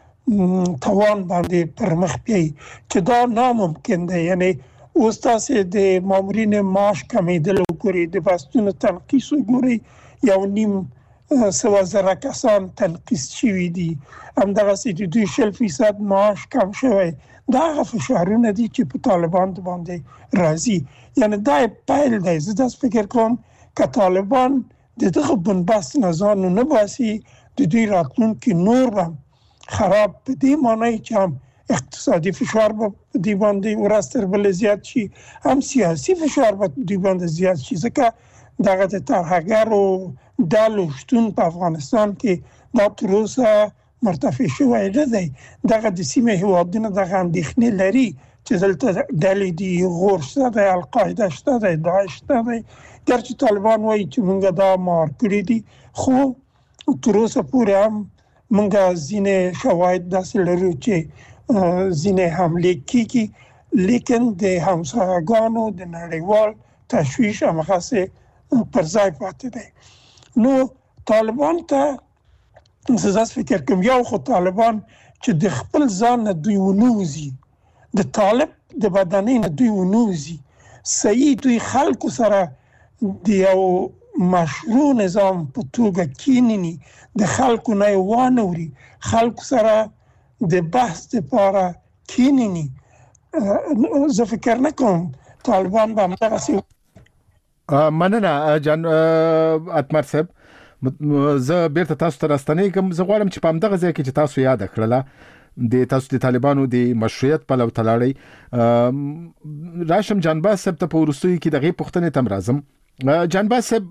Speaker 5: توان باندې پر مخ بیایي چې دا ناممکن دی. یعنی اوس تاسې د مامورین معاش کمیدل وګورئ، د بستونو تنقیص وګورئ، یو نیم سوه زره کسان تنقیص شوي دي، همدغسې د دوی شل فیصد معاش کم شوی. دا هغه فشارونه دي چې په طالبان باندې راځي. یعنی دا پیل دی. زه داسې فکر کوم که طالبان د دغه بنبست نه ځان نه باسي د دوی راتلونکي نور به خراب په دې معنی چې هم اقتصادي فشار به په دوی باندې ورځ تر بلې زیات شي، هم سیاسي فشار به په دوی باندې زیات شي ځکه دغه د ترهګرو ډلو شتون په افغانستان کې دا تر اوسه مرتفع شوی نه دی. دغه د سیمې هیوادونه دغه اندېښنې لري چې دلته ډلې دي، غور شته دی، القاعده شته دی، داعش شته دی. ګرچې طالبان وایي چې موږ دا مار کړي دي، خو تر اوسه پورې هم موږ ځینې شواهد داسې لرو چې ځینې حملې کېږي، لیکن د همسایه‌ګانو د نړیوال تشویش همغسې پر ځای پاتې دی. نو طالبان ته زه داسې فکر کوم یو خو طالبان چې د خپل ځان نه دوی ونوځي، د طالب د بدنۍ نه دوی ونوځي، صحیح دوی خلکو سره د یو مشروع نظام په توګه کینینی، د خلکو نه یې وانوري، خلکو سره د بحث دپاره کینینی. زه فکر نه کوم طالبان به همدغسې.
Speaker 2: مننه جان اتمر صاحب. زه بیرته تاسو ته راستنېږم. زه غواړم چې په همدغه ځای کې چې تاسو یاد کړله د تاسو د طالبانو د مشروعیت په لو تلاړی راشم جانباز صاحب ته په وروستیو کې دغه پوښتنې تم راځم. جانباز صاحب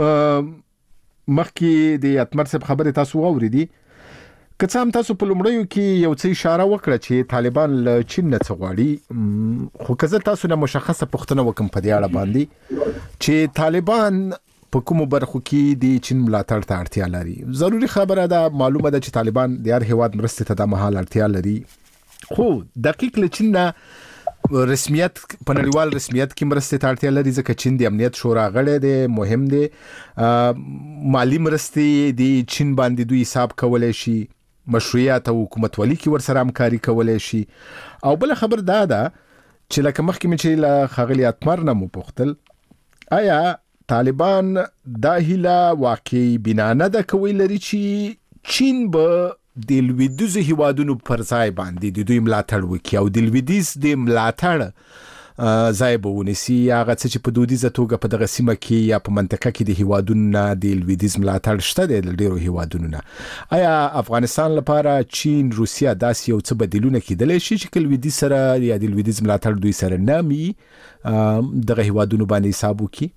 Speaker 2: مخکې د اتمر صاحب خبره تاسو واوریدي، که څه هم تاسو په لومړیو کې یو څه اشاره وکړه چې طالبان له چین نه څه غواړي، خو که زه تاسو نه مشخصه پوښتنه وکم په دې اړه باندې چې طالبان په کومو برخو کې د چین ملاتړ ته اړتیا لري. ضروري خبره ده، معلومه ده چې طالبان د هر هیواد مرستې ته د مهال اړتیا لري، خو دقیق له چین نه رسمیت په نړیوال رسمیت کې مرستې ته اړتیا لري ځکه چین د امنیت شورا غړی دی، مهم دی. مالی مرستې د چین باندې دوی حساب کولای شي، مشروعیت او حکومتولي کې ورسره همکاري کولای شي. او بل خبر دا ده چې لکه مخکې مې چې له ښاغلي اتمر نه مو پوښتل، آیا طالبان دا هیله واقعي بنا نه ده کوي لري چې چین به د لویدیځو هیوادونو پر ځای باندې د دوی ملاتړ وکړي او د لویدیځ د ملاتړ ځای به ونیسي، هغه څه چې په دودیزه توګه په دغه سیمه کې یا په منطقه کې د هیوادونو نه د لویدیځ ملاتړ شته دی د ډیرو هیوادونو نه. آیا افغانستان لپاره چین، روسیه داسې یو څه بدیلونه کېدلی شي چې که لویدیځ سره یا د لویدیځ ملاتړ دوی سره نه وي دغه هیوادونو باندې حساب وکړي؟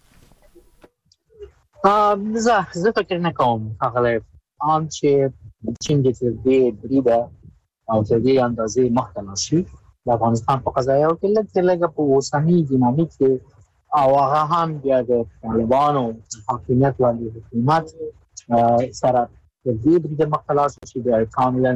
Speaker 4: زه زه فکر نه کوم هغه عام چې چین د دې بریده او د دې اندازې مخته شي د افغانستان په قضایا کې لږ لږ په اوسنۍ دینامیک کې او هغه هم بیا د طالبانو حاکمیت باندې حکومت سره د دې بریده مخته شي د کاملا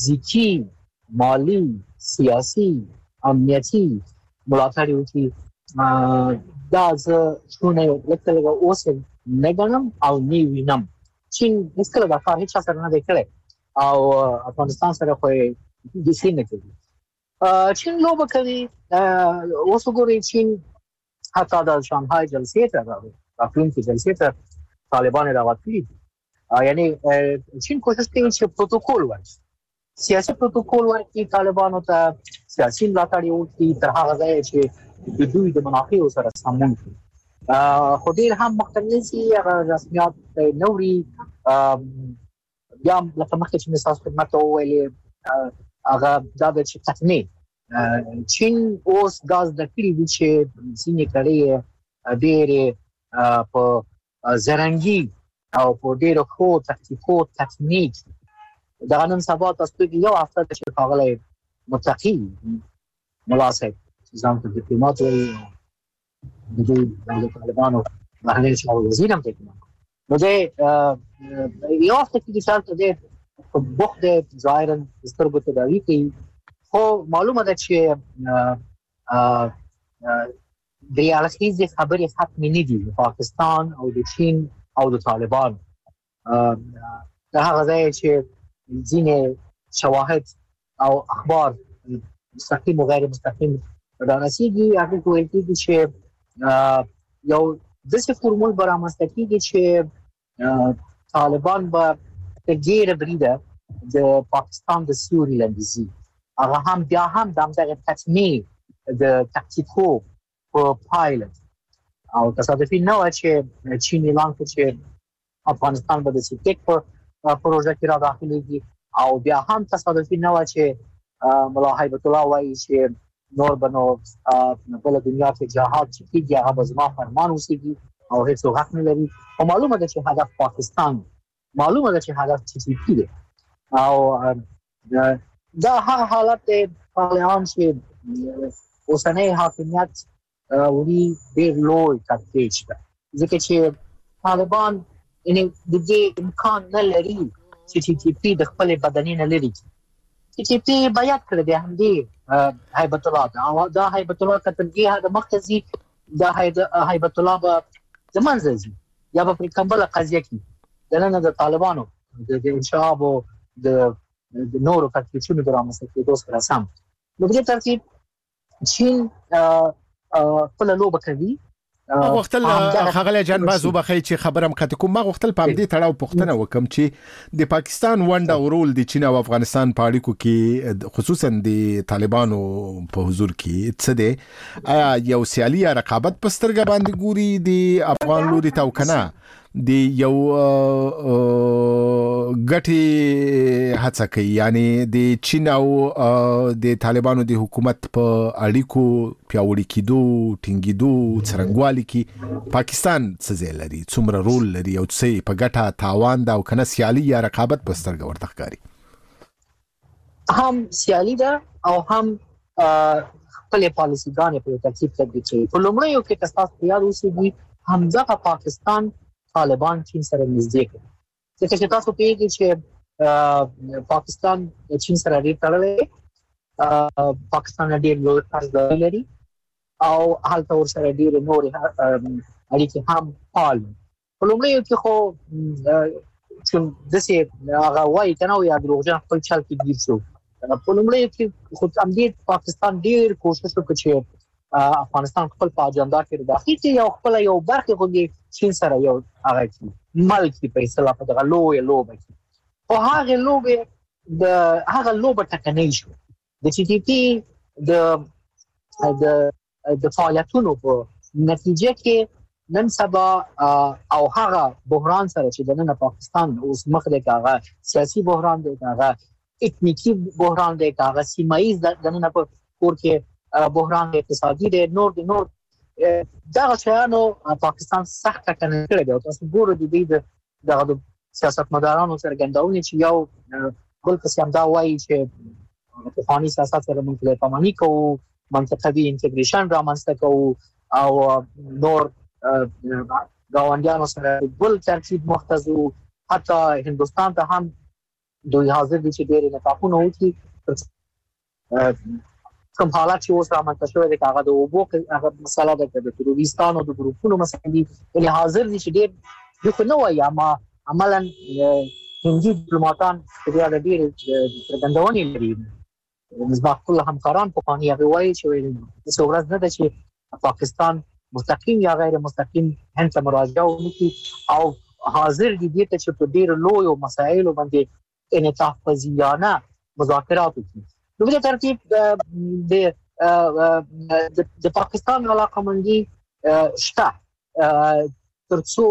Speaker 4: فزیکی، مالی، سیاسی، امنیتی ملاتړ وکړي دا زه شونه لکه لکه اوس نه غنم او نی وینم چین هیڅکله دا کار هیڅ سره نه دی کړی او افغانستان سره خو د سینې کوي چین لوبه کوي اوس وګورئ چین حتی د شانګهای جلسې ته راتلونکي جلسې ته طالبان راوړي یعنی چین کوشش کوي چې پروتوکول ورکړي سیاسي پروتوکول ورکړي طالبانو ته سیاسي ملاتړ وکړي تر هغه ځای چې د دوی د منافعو سره سمون کړي خو ډېر هم مختلف سي هغه رسمیات نوري بیا لکه مخکې چې مثال خدمت وویلې هغه دا د چې تکنیک چین اوس غاز د کړي دي چې ځینې کړي ډېر په زرنګي او په ډېر خو تکتیکو تکنیک دا نن سبا تاسو یو هفته چې هغه متقی ملاسک ځان ته ډیپلوماټ وي د دوی د طالبانو بهرنی چارو وزیر هم دی نو دا یو هفته کې چې تاسو دې په بوخت ظاهرا سترګو ته دا وی خو معلومه ده چې د یالخیزې خبرې ختمې نه دي پاکستان او د چین او د طالبان دا هغه ځای چې ځینې شواهد او اخبار مستقیم و غیر مستقیم رانسیږي هغه کوي چې یو داسې فورمول برآمده کیږي چې طالبان به ډېره بریده د پاکستان د سیوري لاندې هغه هم بیا هم دغه تکمیل د تکتیکو په پایلټ او تصادفي نه و چې چین اعلان کړ چې افغانستان به د سیټیک په پروژه کې را داخليږي او بیا هم تصادفي نه و چې ملا هیبت الله وایي چې نور بنو په دنیا کې جهاد چې کیږي هغه به زما فرمان وسیږي او هیڅ حق نه لري او معلومه ده چې هدف پاکستان معلومه ده چې هدف ټي ټي پی دی او دا هغه حالت طالبان چې اوسنۍ حاکمیت وی ډېر لوی تکتیک ده ځکه چې طالبان یعنی د دې امکان نه لري چې ټي ټي پی د خپل بدني نه لري ټي ټي پی بیات کړی دی هم دی هیبت الله او دا هیبت الله کتلګي د مرکزی دا هیبت الله به زمانځي یا په کومبله قضیه کې دنه د طالبانو د انشاب او د د نورو تکتیکونو درامسته کېدو سره سم نو په دې ترتیب چین خپل لوبه کوي
Speaker 2: ما وختل خغله جان بازو بخی چې خبرم کته کوم ما وختل پام دې تړاو پښتنه وکم چې د پاکستان ونډه او رول د چین او افغانستان په اړیکو کې خصوصا د طالبانو په حضور کې څه دی یو سیالي رقابت پسترګه باندې ګوري د افغان لوري تاو کنه دی یو غټي هڅه کوي یعنی د چین او د طالبانو د حکومت په اړیکو پیاوړي کېدو ټینګېدو څرنګوالي کې پاکستان څه ځای لري څومره رول لري او څه په ګټه تاوان دا او کنه سیالي یا رقابت پسترګه ورته ښکاري
Speaker 4: هم سیالي ده او هم خپل پالیسيګانې په ترتیب تطبیق کوي په لومړیو کې تاسو یاد اوسئ همدغه پاکستان طالبان چین سره نږدې کړي ځکه چې تاسو پیږئ چې پاکستان چین سره ډېر تړلی پاکستان ډېر لوی قرضداري لري او هلته ورسره ډېرې نورې اړیکې هم فعال دي په لومړیو کې خو چې داسې هغه وایي که نه یا دروغجن خپل چل کې ګیر شو په لومړیو کې خو همدې پاکستان ډېر کوشش وکړ چې افغانستان خپل په اجنډا کې داخلي کړي یو خپل یو برخه غوږی چین سره یو هغه کې ملکی په اصطلاح په دغه لوی لوبه کې او هغه لوبه د هغه لوبه ټکنۍ شو د ټي ټي پی د د د فعالیتونو په نتیجه کې نن سبا او هغه بحران سره چې د نن پاکستان اوس مخ له هغه سیاسي بحران دی هغه اقتصادي بحران دی هغه سیمایي د نن په کور کې بحران اقتصادي دی نور د نور دا شانو پاکستان سخت کنه کړی دی تاسو ګورئ د دې د سیاستمدارانو سره ګنداونې چې یو بل څه هم دا وایي چې په فاني سیاست سره موږ له پامانی کوو منطقوي انټیګریشن رامنځته کوو او نور گاونډیانو سره بل ترتیب مختزو حتی هندستان ته هم دوی حاضر دي چې ډېر نه تاسو وکړي کوم حالات چې اوس رامنځته شوی دی هغه د اوبو هغه مسله ده د تروریستانو د ګروپونو مسله دي چې حاضر دي چې ډېر یو نو یا ما عملاً هندي ډیپلوماټان په دې اړه ډېر څرګندونې لري. مصباح الله همکاران په قانوني غوړي چې ویل د څورز نه د چې پاکستان مستقیم یا غیر مستقیم هند ته مراجعه وکړي او حاضر دي دې ته چې په ډیر لوی او مسایلو باندې انعطاف پذیرانه مذاکرات وکړي. نو په ترتیب د د پاکستان علاقه مندي شته ترڅو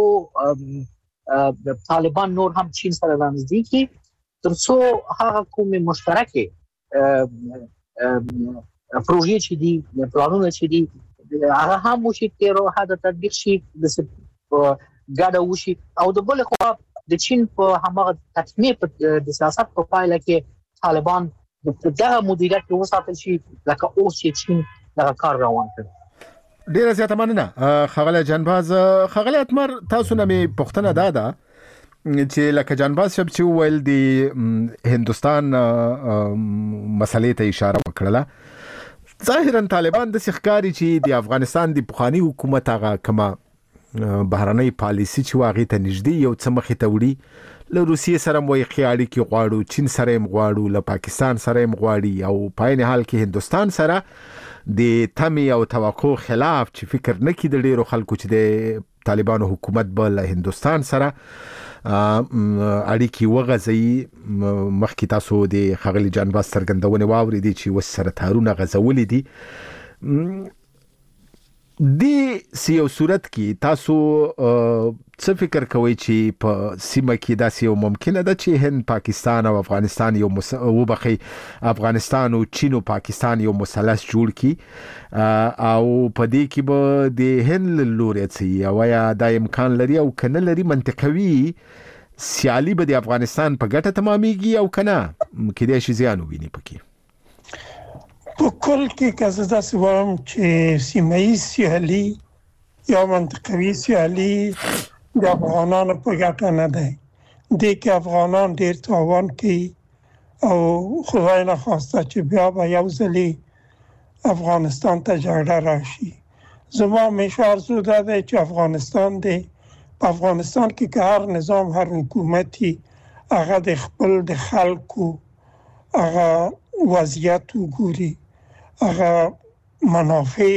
Speaker 4: طالبان نور هم چین سره نږدې کی ترڅو هغه کومه مشترکه پروژې چې دي پلانونه چې دي هغه هم وشي تیرو هدا تطبیق شي د ګډه وشي او د بل خو د چین په همغه تطمیق د سیاست په پایله کې طالبان دغه مدیریت وساتل شي لکه اوس چې چین دغه کار روان کړي.
Speaker 2: ډیره زیاته مننه خغله جنباز. خغله اتمر تاسو نه می پښتنه دادا چې لکه جانباز شپ چې ویل دی هندستان مسلې ته اشاره وکړه. ظاهرا طالبان د سخکاری چې د افغانستان د پخوانی حکومت هغه کما بهرنۍ پالیسی چې واغې ته نږدې یو څه مخې ته وړي له روسیې سره مو خیالي کې غواړو چین سره هم غواړو له پاکستان سره هم غواړي او په عین حال کې هندستان سره د تمی او توقع خلاف چې فکر نه کړي د ډیرو خلکو چې د طالبانو حکومت بل هندستان سره اړیکی وغځي. مخکې تاسو د خغلی جانباز څرګندونه واوري دي چې وسره تارونه غزولې دي. د سیو صورت کې تاسو څه فکر کوئ چې په سیمه کې داسې یو ممکنه ده چې هند پاکستان او افغانستان یو وبخي افغانستان او چین او پاکستان یو مثلث جوړ کی او په دې کې به د هند لوري چې او یا د امکان لري او کنه لري منطقوي سیالي به د افغانستان په ګټه تمامېږي او کنه کې د شي زیان ویني پکې.
Speaker 5: په کل کې کزه داسې وایم چې سیمایي سیالي یا منطقوي سیالي د افغانانو په ګټه نه ده. د کې افغانان ډېر تاوان کوي او خدای نه خواسته چې بیا به یو ځلې افغانستان ته جګړه راشي. زما همیشه آرزو ده چې افغانستان دی په افغانستان کې که هر نظام هر حکومتي هغه د خپل د خلکو هغه وضعیت وګوري هغه منافع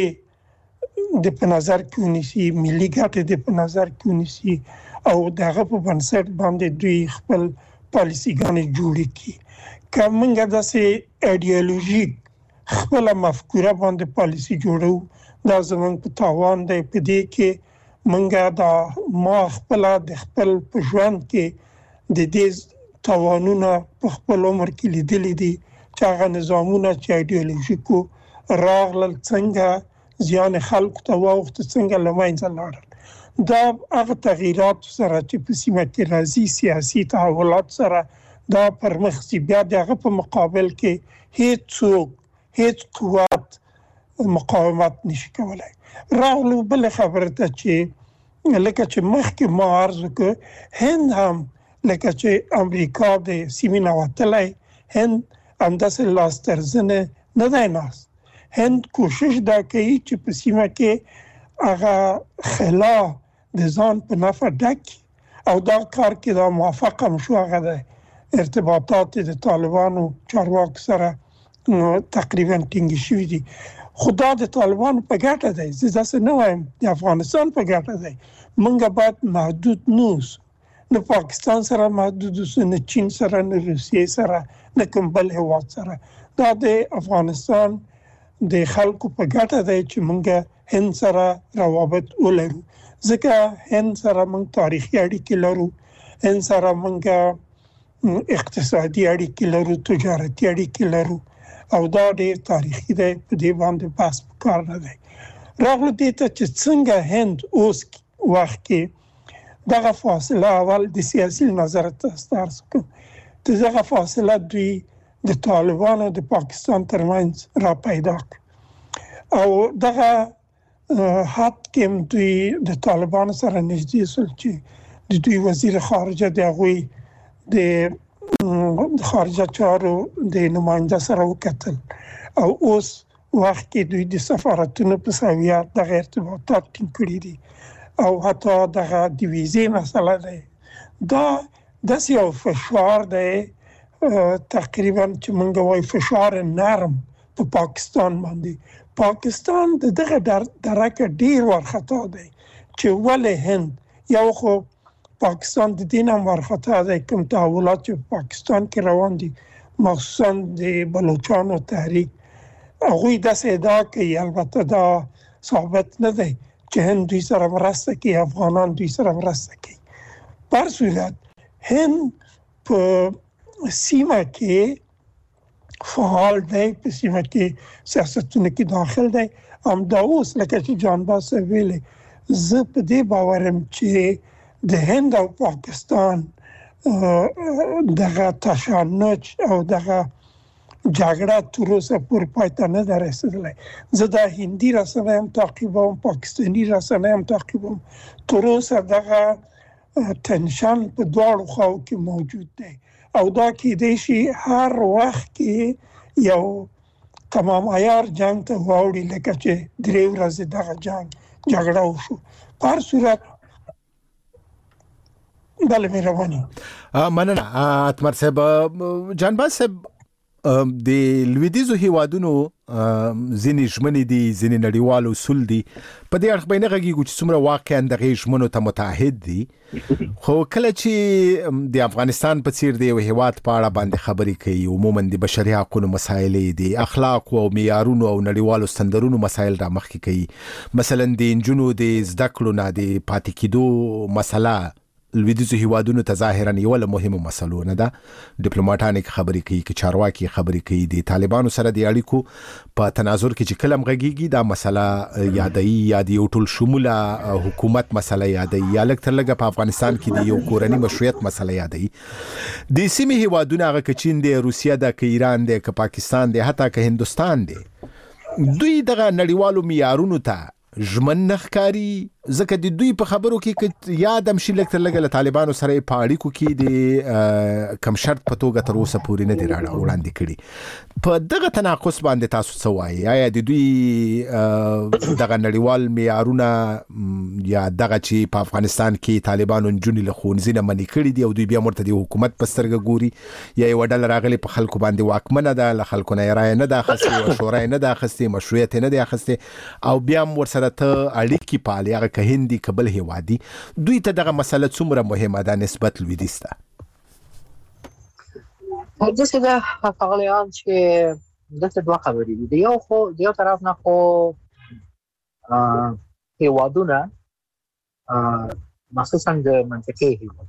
Speaker 5: د په نظر کې ونیسي ملي ګټې د په نظر کې ونیسي او دغه په بنسټ باندې دوی خپل پالیسیګانې جوړې کړي. که موږ داسې ایډیالوژیک خپله مفکوره باندې پالیسي جوړو دا زموږ په تاوان دی. په دې کې موږ دا ما خپله د خپل په ژوند کې د دې تاوانونه په خپل عمر کې لیدلي دي چې هغه نظامونه چې ایډیالوژیکو راغلل څنګه زیان خلکو ته واوښته څنګه له منځه لاړل. دا هغه تغییرات سره چې په سیمه کې راځي سیاسي تحولات سره دا پر مخ ځي بیا دغه په مقابل کې هیڅ څوک هیڅ قوت مقاومت نشي کولای. راغلو بل خبره ته چې لکه چې مخکې ما عرض وکړ هند هم لکه چې امریکا د سیمې نه وتلی هند همداسې لاس تر زنې نه دی ناست. هند کوشش دا کوي چې په سیمه کې هغه خلا د ځان په نفع ډک او دا کار کې دا موافق هم شو. هغه د ارتباطات د طالبانو چارواکو سره تقریبا ټینګ شوي دي. خدا د طالبانو په ګټه دی. زه داسې نه وایم د افغانستان په ګټه دی. موږ باید محدود نه اوسو، نه پاکستان سره محدود اوسو، نه چین سره، نه روسیې سره، نه کوم بل هیواد سره. دا د افغانستان د خلکو په ګټه دی چې موږ هند سره روابط ولرو، ځکه هند سره موږ تاریخي اړیکې لرو، هند سره موږ اقتصادي اړیکې لرو، تجارتي اړیکې لرو او دا ډېر تاریخي دی. په دې باندې بحث پکار نه دی. راغلو دې ته چې څنګه هند اوس وخت کې دغه فاصله اول د سیاسي نظر ته عرض کوم چې دغه فاصله دوی د طالبانو د پاکستان ترمنځ را پیدا کړ او دغه حد کې دوی د طالبانو سره نږدې شول چې د دوی وزیر خارجه د هغوی د خارجه چارو د نماینده سره وکتل او اوس وخت کې دوی د سفارتونو په سویه د ارتباطات ټینګ کړي دي او حتی دغه د ویزې مسله ده دا داسې یو فشار دی تقریبا چې موږ وایو فشار نرم په پاکستان باندې پاکستان دغه درکه ډیر ورخطا دی چې ولې هند یو خو پاکستان د دین هم ورخطا دی کوم تحولات چې پاکستان کې روان دي مخصوصا د بلوچستان تحریک هغوی داسې ادعا کوي البته دا ثابت نه دی چې هند دوی سره مرسته کوي افغانان دوی سره مرسته کوي پر صورت هند په سیمه کې فعال دی په سیمه کې سیاستونه کې داخل دی همدا اوس لکه چې جانباز ویلي زه په دې باورم چې د هند او پاکستان دغه تشنج او دغه جګړه تر اوسه پورې پای ته نه ده رسېدلې زه د هندي رسنۍ هم تعقیبوم پاکستاني رسنۍ هم تعقیبوم تر اوسه دغه تنشن په دواړو خواو کې موجود دی او دا کېدای شي هر وخت کې یو تمام عیار جنگ ته واوړي لکه چې درې ورځې دغه جنگ جګړه وشو پر صورت بله مهرباني
Speaker 2: مننه اتمر صاحب جانباز صاحب د لویدیزو هیوادونو ځینې ژمنې دي ځینې نړیوال اصول دي په دې اړه به نه غږیږو چې څومره واقعا دغه ژمنو ته متعهد دي خو کله چې د افغانستان په څیر د یو هیواد په اړه باندې خبرې کوي عموما د بشري حقوقو مسایل دي اخلاق او معیارونو او نړیوالو ستندرونو مسایل را مخکې کوي مثلا د انجونو د زده کړو نه د پاتې کېدو مسله لویدیزو هیوادونو ته ظاهرا یو له مهمو مسلو نه ده ډیپلوماټان خبرې کوي چې چارواکي خبرې کوي د طالبانو سره د اړیکو په تناظر کې چې کلم غږیږي دا مسله یادای یا د یو ټول شموله حکومت مسله یادای یا لکه تر لګه په افغانستان کې د یو کورنی مشروعیت مسله یادای د سیمې هیوادونو هغه که چین دی روسیا ده که ایران دی که پاکستان دی حتی که هندستان دی دوی دغه نړیوالو معیارونو ته ژمن نخکاری ځکه د دوی په خبرو کې یادم شي لکه لکه له طالبانو سره په اړیکو کې د کم شرط په توګه تر اوسه پورې نه دی وړاندې کړي په دغه تناقض باندې تاسو څه وایي آیا د دوی دغه نړیوال معیارونه یا دغه چې په افغانستان کې طالبانو نجونې له ښوونځي نه منې کړي دي او دوی بیا ورته د حکومت په سترګه ګوري یا یوه ډله راغلې په خلکو باندې واکمنه ده له خلکو نه یې رایه نه ده اخیستې او شورا یې نه ده اخیستې مشروعیت یې نه دی اخیستې او بیا هم ورسره ته اړیکې پالې هغه که هندي کبل هیوادي دوی ته دغه مسله څومره مهمه ده نسبت لویدیځ ته
Speaker 4: داسې ده ښاغلیان چې دلته دوه خبرې دي د یو خو د یو طرف نه خو هیوادونه مخصوصا د منطقې هیواد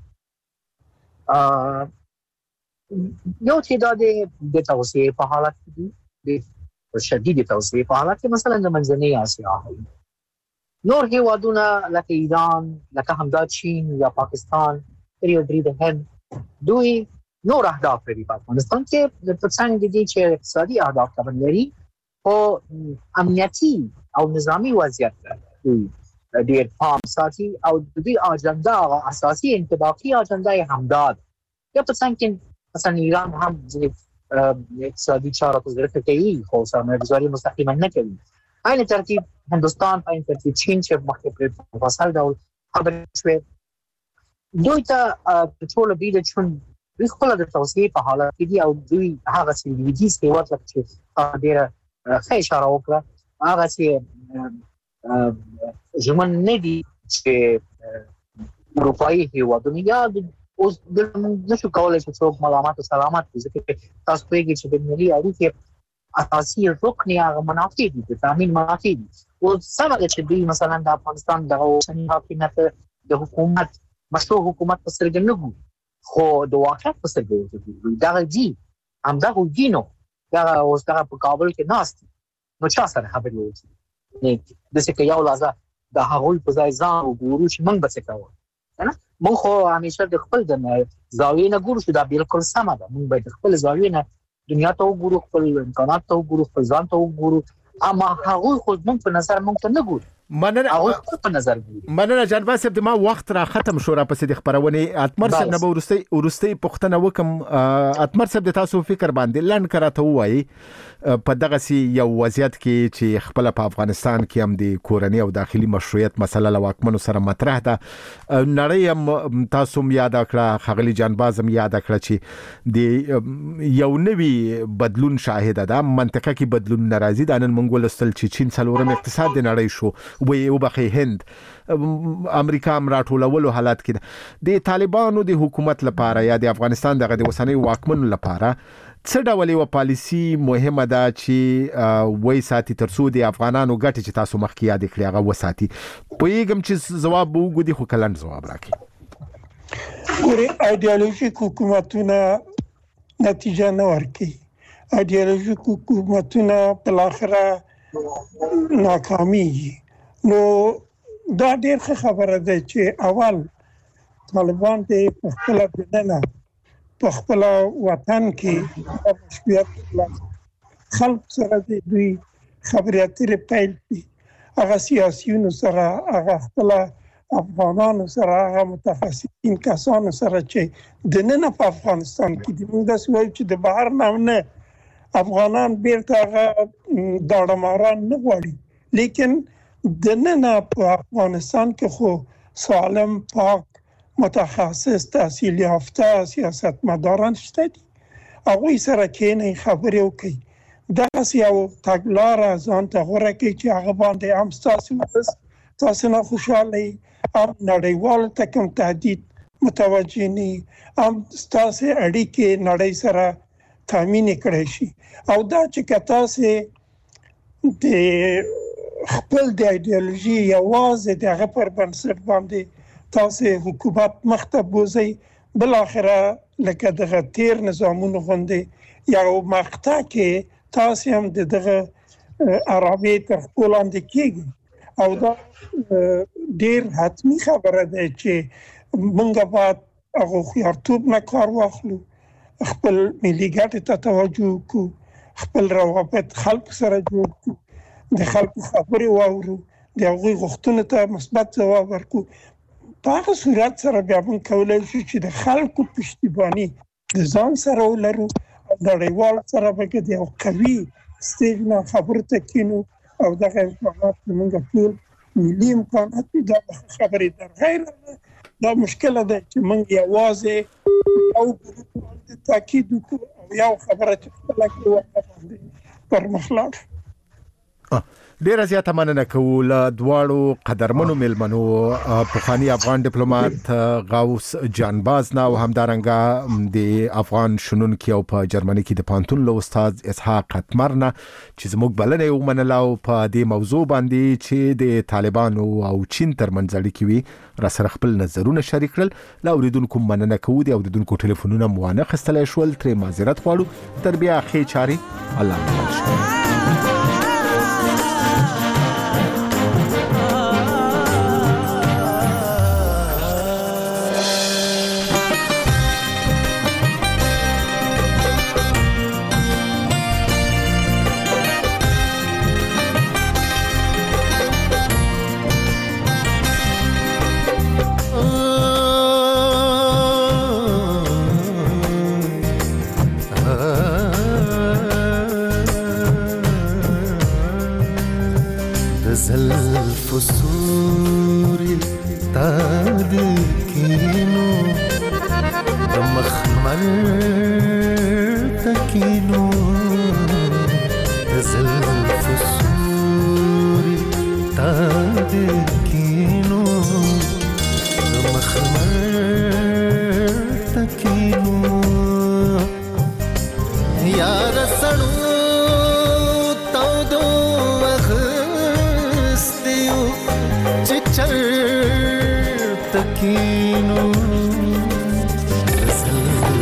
Speaker 4: یو تعداد د توسعې په حالت کې دي د شدید توسعې په حالت کې مثلا د منځنۍ اسیا نور هیوادونه لکه ایران لکه همدا چین یا پاکستان پریو درې د هند دوی نور اهداف لري په افغانستان کې د څنګه دي چې اقتصادي اهداف کبن لري او امنیتي او نظامی وضعیت دوی ډېر پام ساتي او د دوی اجنډا او اساسي انطباقي اجنډا یې همداد یا په څنګه کې مثلا ایران هم د اقتصادي چارو په ذریعه کوي خو سرمایه‌گذاري مستقیما نه کوي عین ترتیب هندوستان په عین ترتیب چین چې مخکې په فصل ډول خبرې شوې دوی ته ټول بیل چون دوی خپل د توسعې په حالت کې دي او دوی هغه چې لویدیځ هیواد لکه چې ډېره ښه اشاره وکړه هغه چې ژمن نه دي چې اروپایي هیوادونه یا اوس د نشو کولای چې څوک ملامت او سلامت ځکه تاسو پیږي چې د ملي اړیکې اساسي رکن یا منافع دي د تامین منافع دي او څنګه چې دوی مثلا د افغانستان د اوسنی حکومت د حکومت مشروع حکومت په سترګه نه ګوري خو د واقعیت په سترګه ګوري دا دي همدا هوګینو دا اوس دا په کابل کې ناست نو چا سره خبرې وکړي نه د څه کې یو لازم د هغوی په ځای ځان وګورو چې موږ به څه کوو نه موږ خو همیشه د خپل د زاویې نه ګورو چې دا بالکل سمه ده موږ باید خپل زاویې نه دنیا ته وګورو خپل امکانات ته وګورو خپل ځان ته وګورو اما هغوی خو موږ په نظر موږ ته نه ګوري
Speaker 2: مننه
Speaker 4: او په نظر ګوري.
Speaker 2: مننه جانباز صاحب د ما وخت را ختم شو را پسې د خبرونه اتمر صاحب نه ورستي ورستي پښتنه وکم اتمر صاحب د تاسو فکر باندې لاند کراته وایي په دغه سي یو وضعیت کې چې خپل په افغانستان کې هم د کورنۍ او داخلي مشروعیت مسله لواکمنو سره مطرح ده. نړۍ هم تاسو هم یاد کړه خغلی جانباز هم یاد کړه چې د یو نوي بدلون شاهد ده منطقه کې بدلون ناراضي د نن منګول استل چې چین څلورم اقتصاد د نړۍ شو وي وبخي هند امریکا هم راټولولو حالات کې د طالبانو د حکومت لپاره یا د افغانستان دغه د وسنۍ واکمنو لپاره څه ډول یو پالیسی مهمه ده چې وای ساتي ترڅو د افغانانو ګټه چې تاسو مخکې یاد کړی هغه وساتي؟ پویګم چې جواب وګوري خو کلن جواب راکړي.
Speaker 5: ګوري ایدئولوژیک حکومتونه نتیجه نه ورکړي. ایدئولوژیک حکومتونه په اخره ناکامي. نو دا ډېر ښه خبره ده چې اول طالبان د خپل بدنه په خپل وطن کې د مشروعیت خلک سره د دوی خبرې اترې پیل کړي. هغه سیاسيونو سره هغه خپل افغانانو سره هغه متخصصین کسانو سره چې د نن په افغانستان کې د موږ د سوال چې د بهر نه نه افغانان بیرته هغه داړماران نه غواړي، لیکن د نن په افغانستان کې خو سالم پاک متخصص تحصیل یافته سیاستمداران شته دي. هغوی سره کېنئ خبرې وکړئ. دغسې یو تګلاره ځان ته غوره کړئ چې هغه باندې هم ستاسو ولس تاسو نه خوشحاله وي، هم نړیوالو ته کوم تهدید متوجه نه وي، هم ستاسو اړیکې نړۍ سره تامین کړی شي. او دا چې که تاسو د خپل د ایدئولوژي یوازې دغه پر بنسټ باندې تاسو حکومت مخته بوزي، بل اخره لکه دغه تیر نظامونو غوندې یو مقطع کې تاسو هم دغه عربي تر لاندې کېږي. او دا ډیر حتمی خبره ده چې موږ باید هغه خیارتوب نه کار واخلو، خپل ملي ګټې ته توجه وکړو، خپل روابط خلک سره جوړ کړو، د خلکو خبرې واورو، د هغوی غوښتنو ته مثبت ځواب ورکړو. په هغه صورت سره بیا موږ کولی شو چې د خلکو پشتیباني د ځان سره ولرو او نړیوال سره به د یو قوي سټیج نه خبرو ته کینو او دغه امکانات موږ ټول ملي امکانات دي. دا خبرې در غیر دا مشکله ده چې موږ یوازې یو ګروپ باندې تاکید وکړو او یو خبره چې خپله کړو باندې پرمخ لاړ.
Speaker 2: ډیر زیاته مننه کوم له دواړو قدرمنو ملمنو پخوانی افغان ډیپلوماټ غوث جانباز نه او همدارنګه د افغان شنونکي او په جرمني کې د پانتون له استاد اسحاق اتمر نه چې زموږ بلنه یو منلاو په دې موضوع باندې چې د طالبانو او چین ترمنځ اړیکې وي را سره خپل نظرونه شریک کړل. لا اوریدونکو مننه کوم د اوریدونکو ټلیفونونه موانه خستلای شول، تر معذرت غواړو. تر بیا خې چاري الله حافظ.
Speaker 6: فسوري تادكينو مخمر تكينو زل فسوري تادكينو مخمر تكينو يا رسنو تكينو زل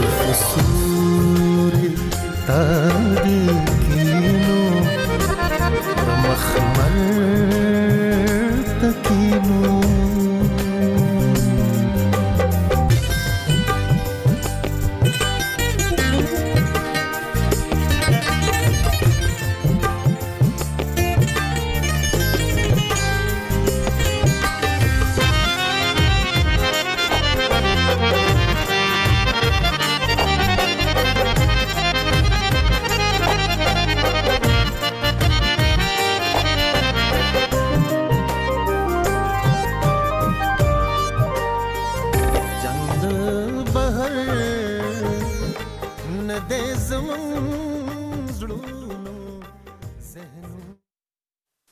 Speaker 6: فسوري تادكينو مخمر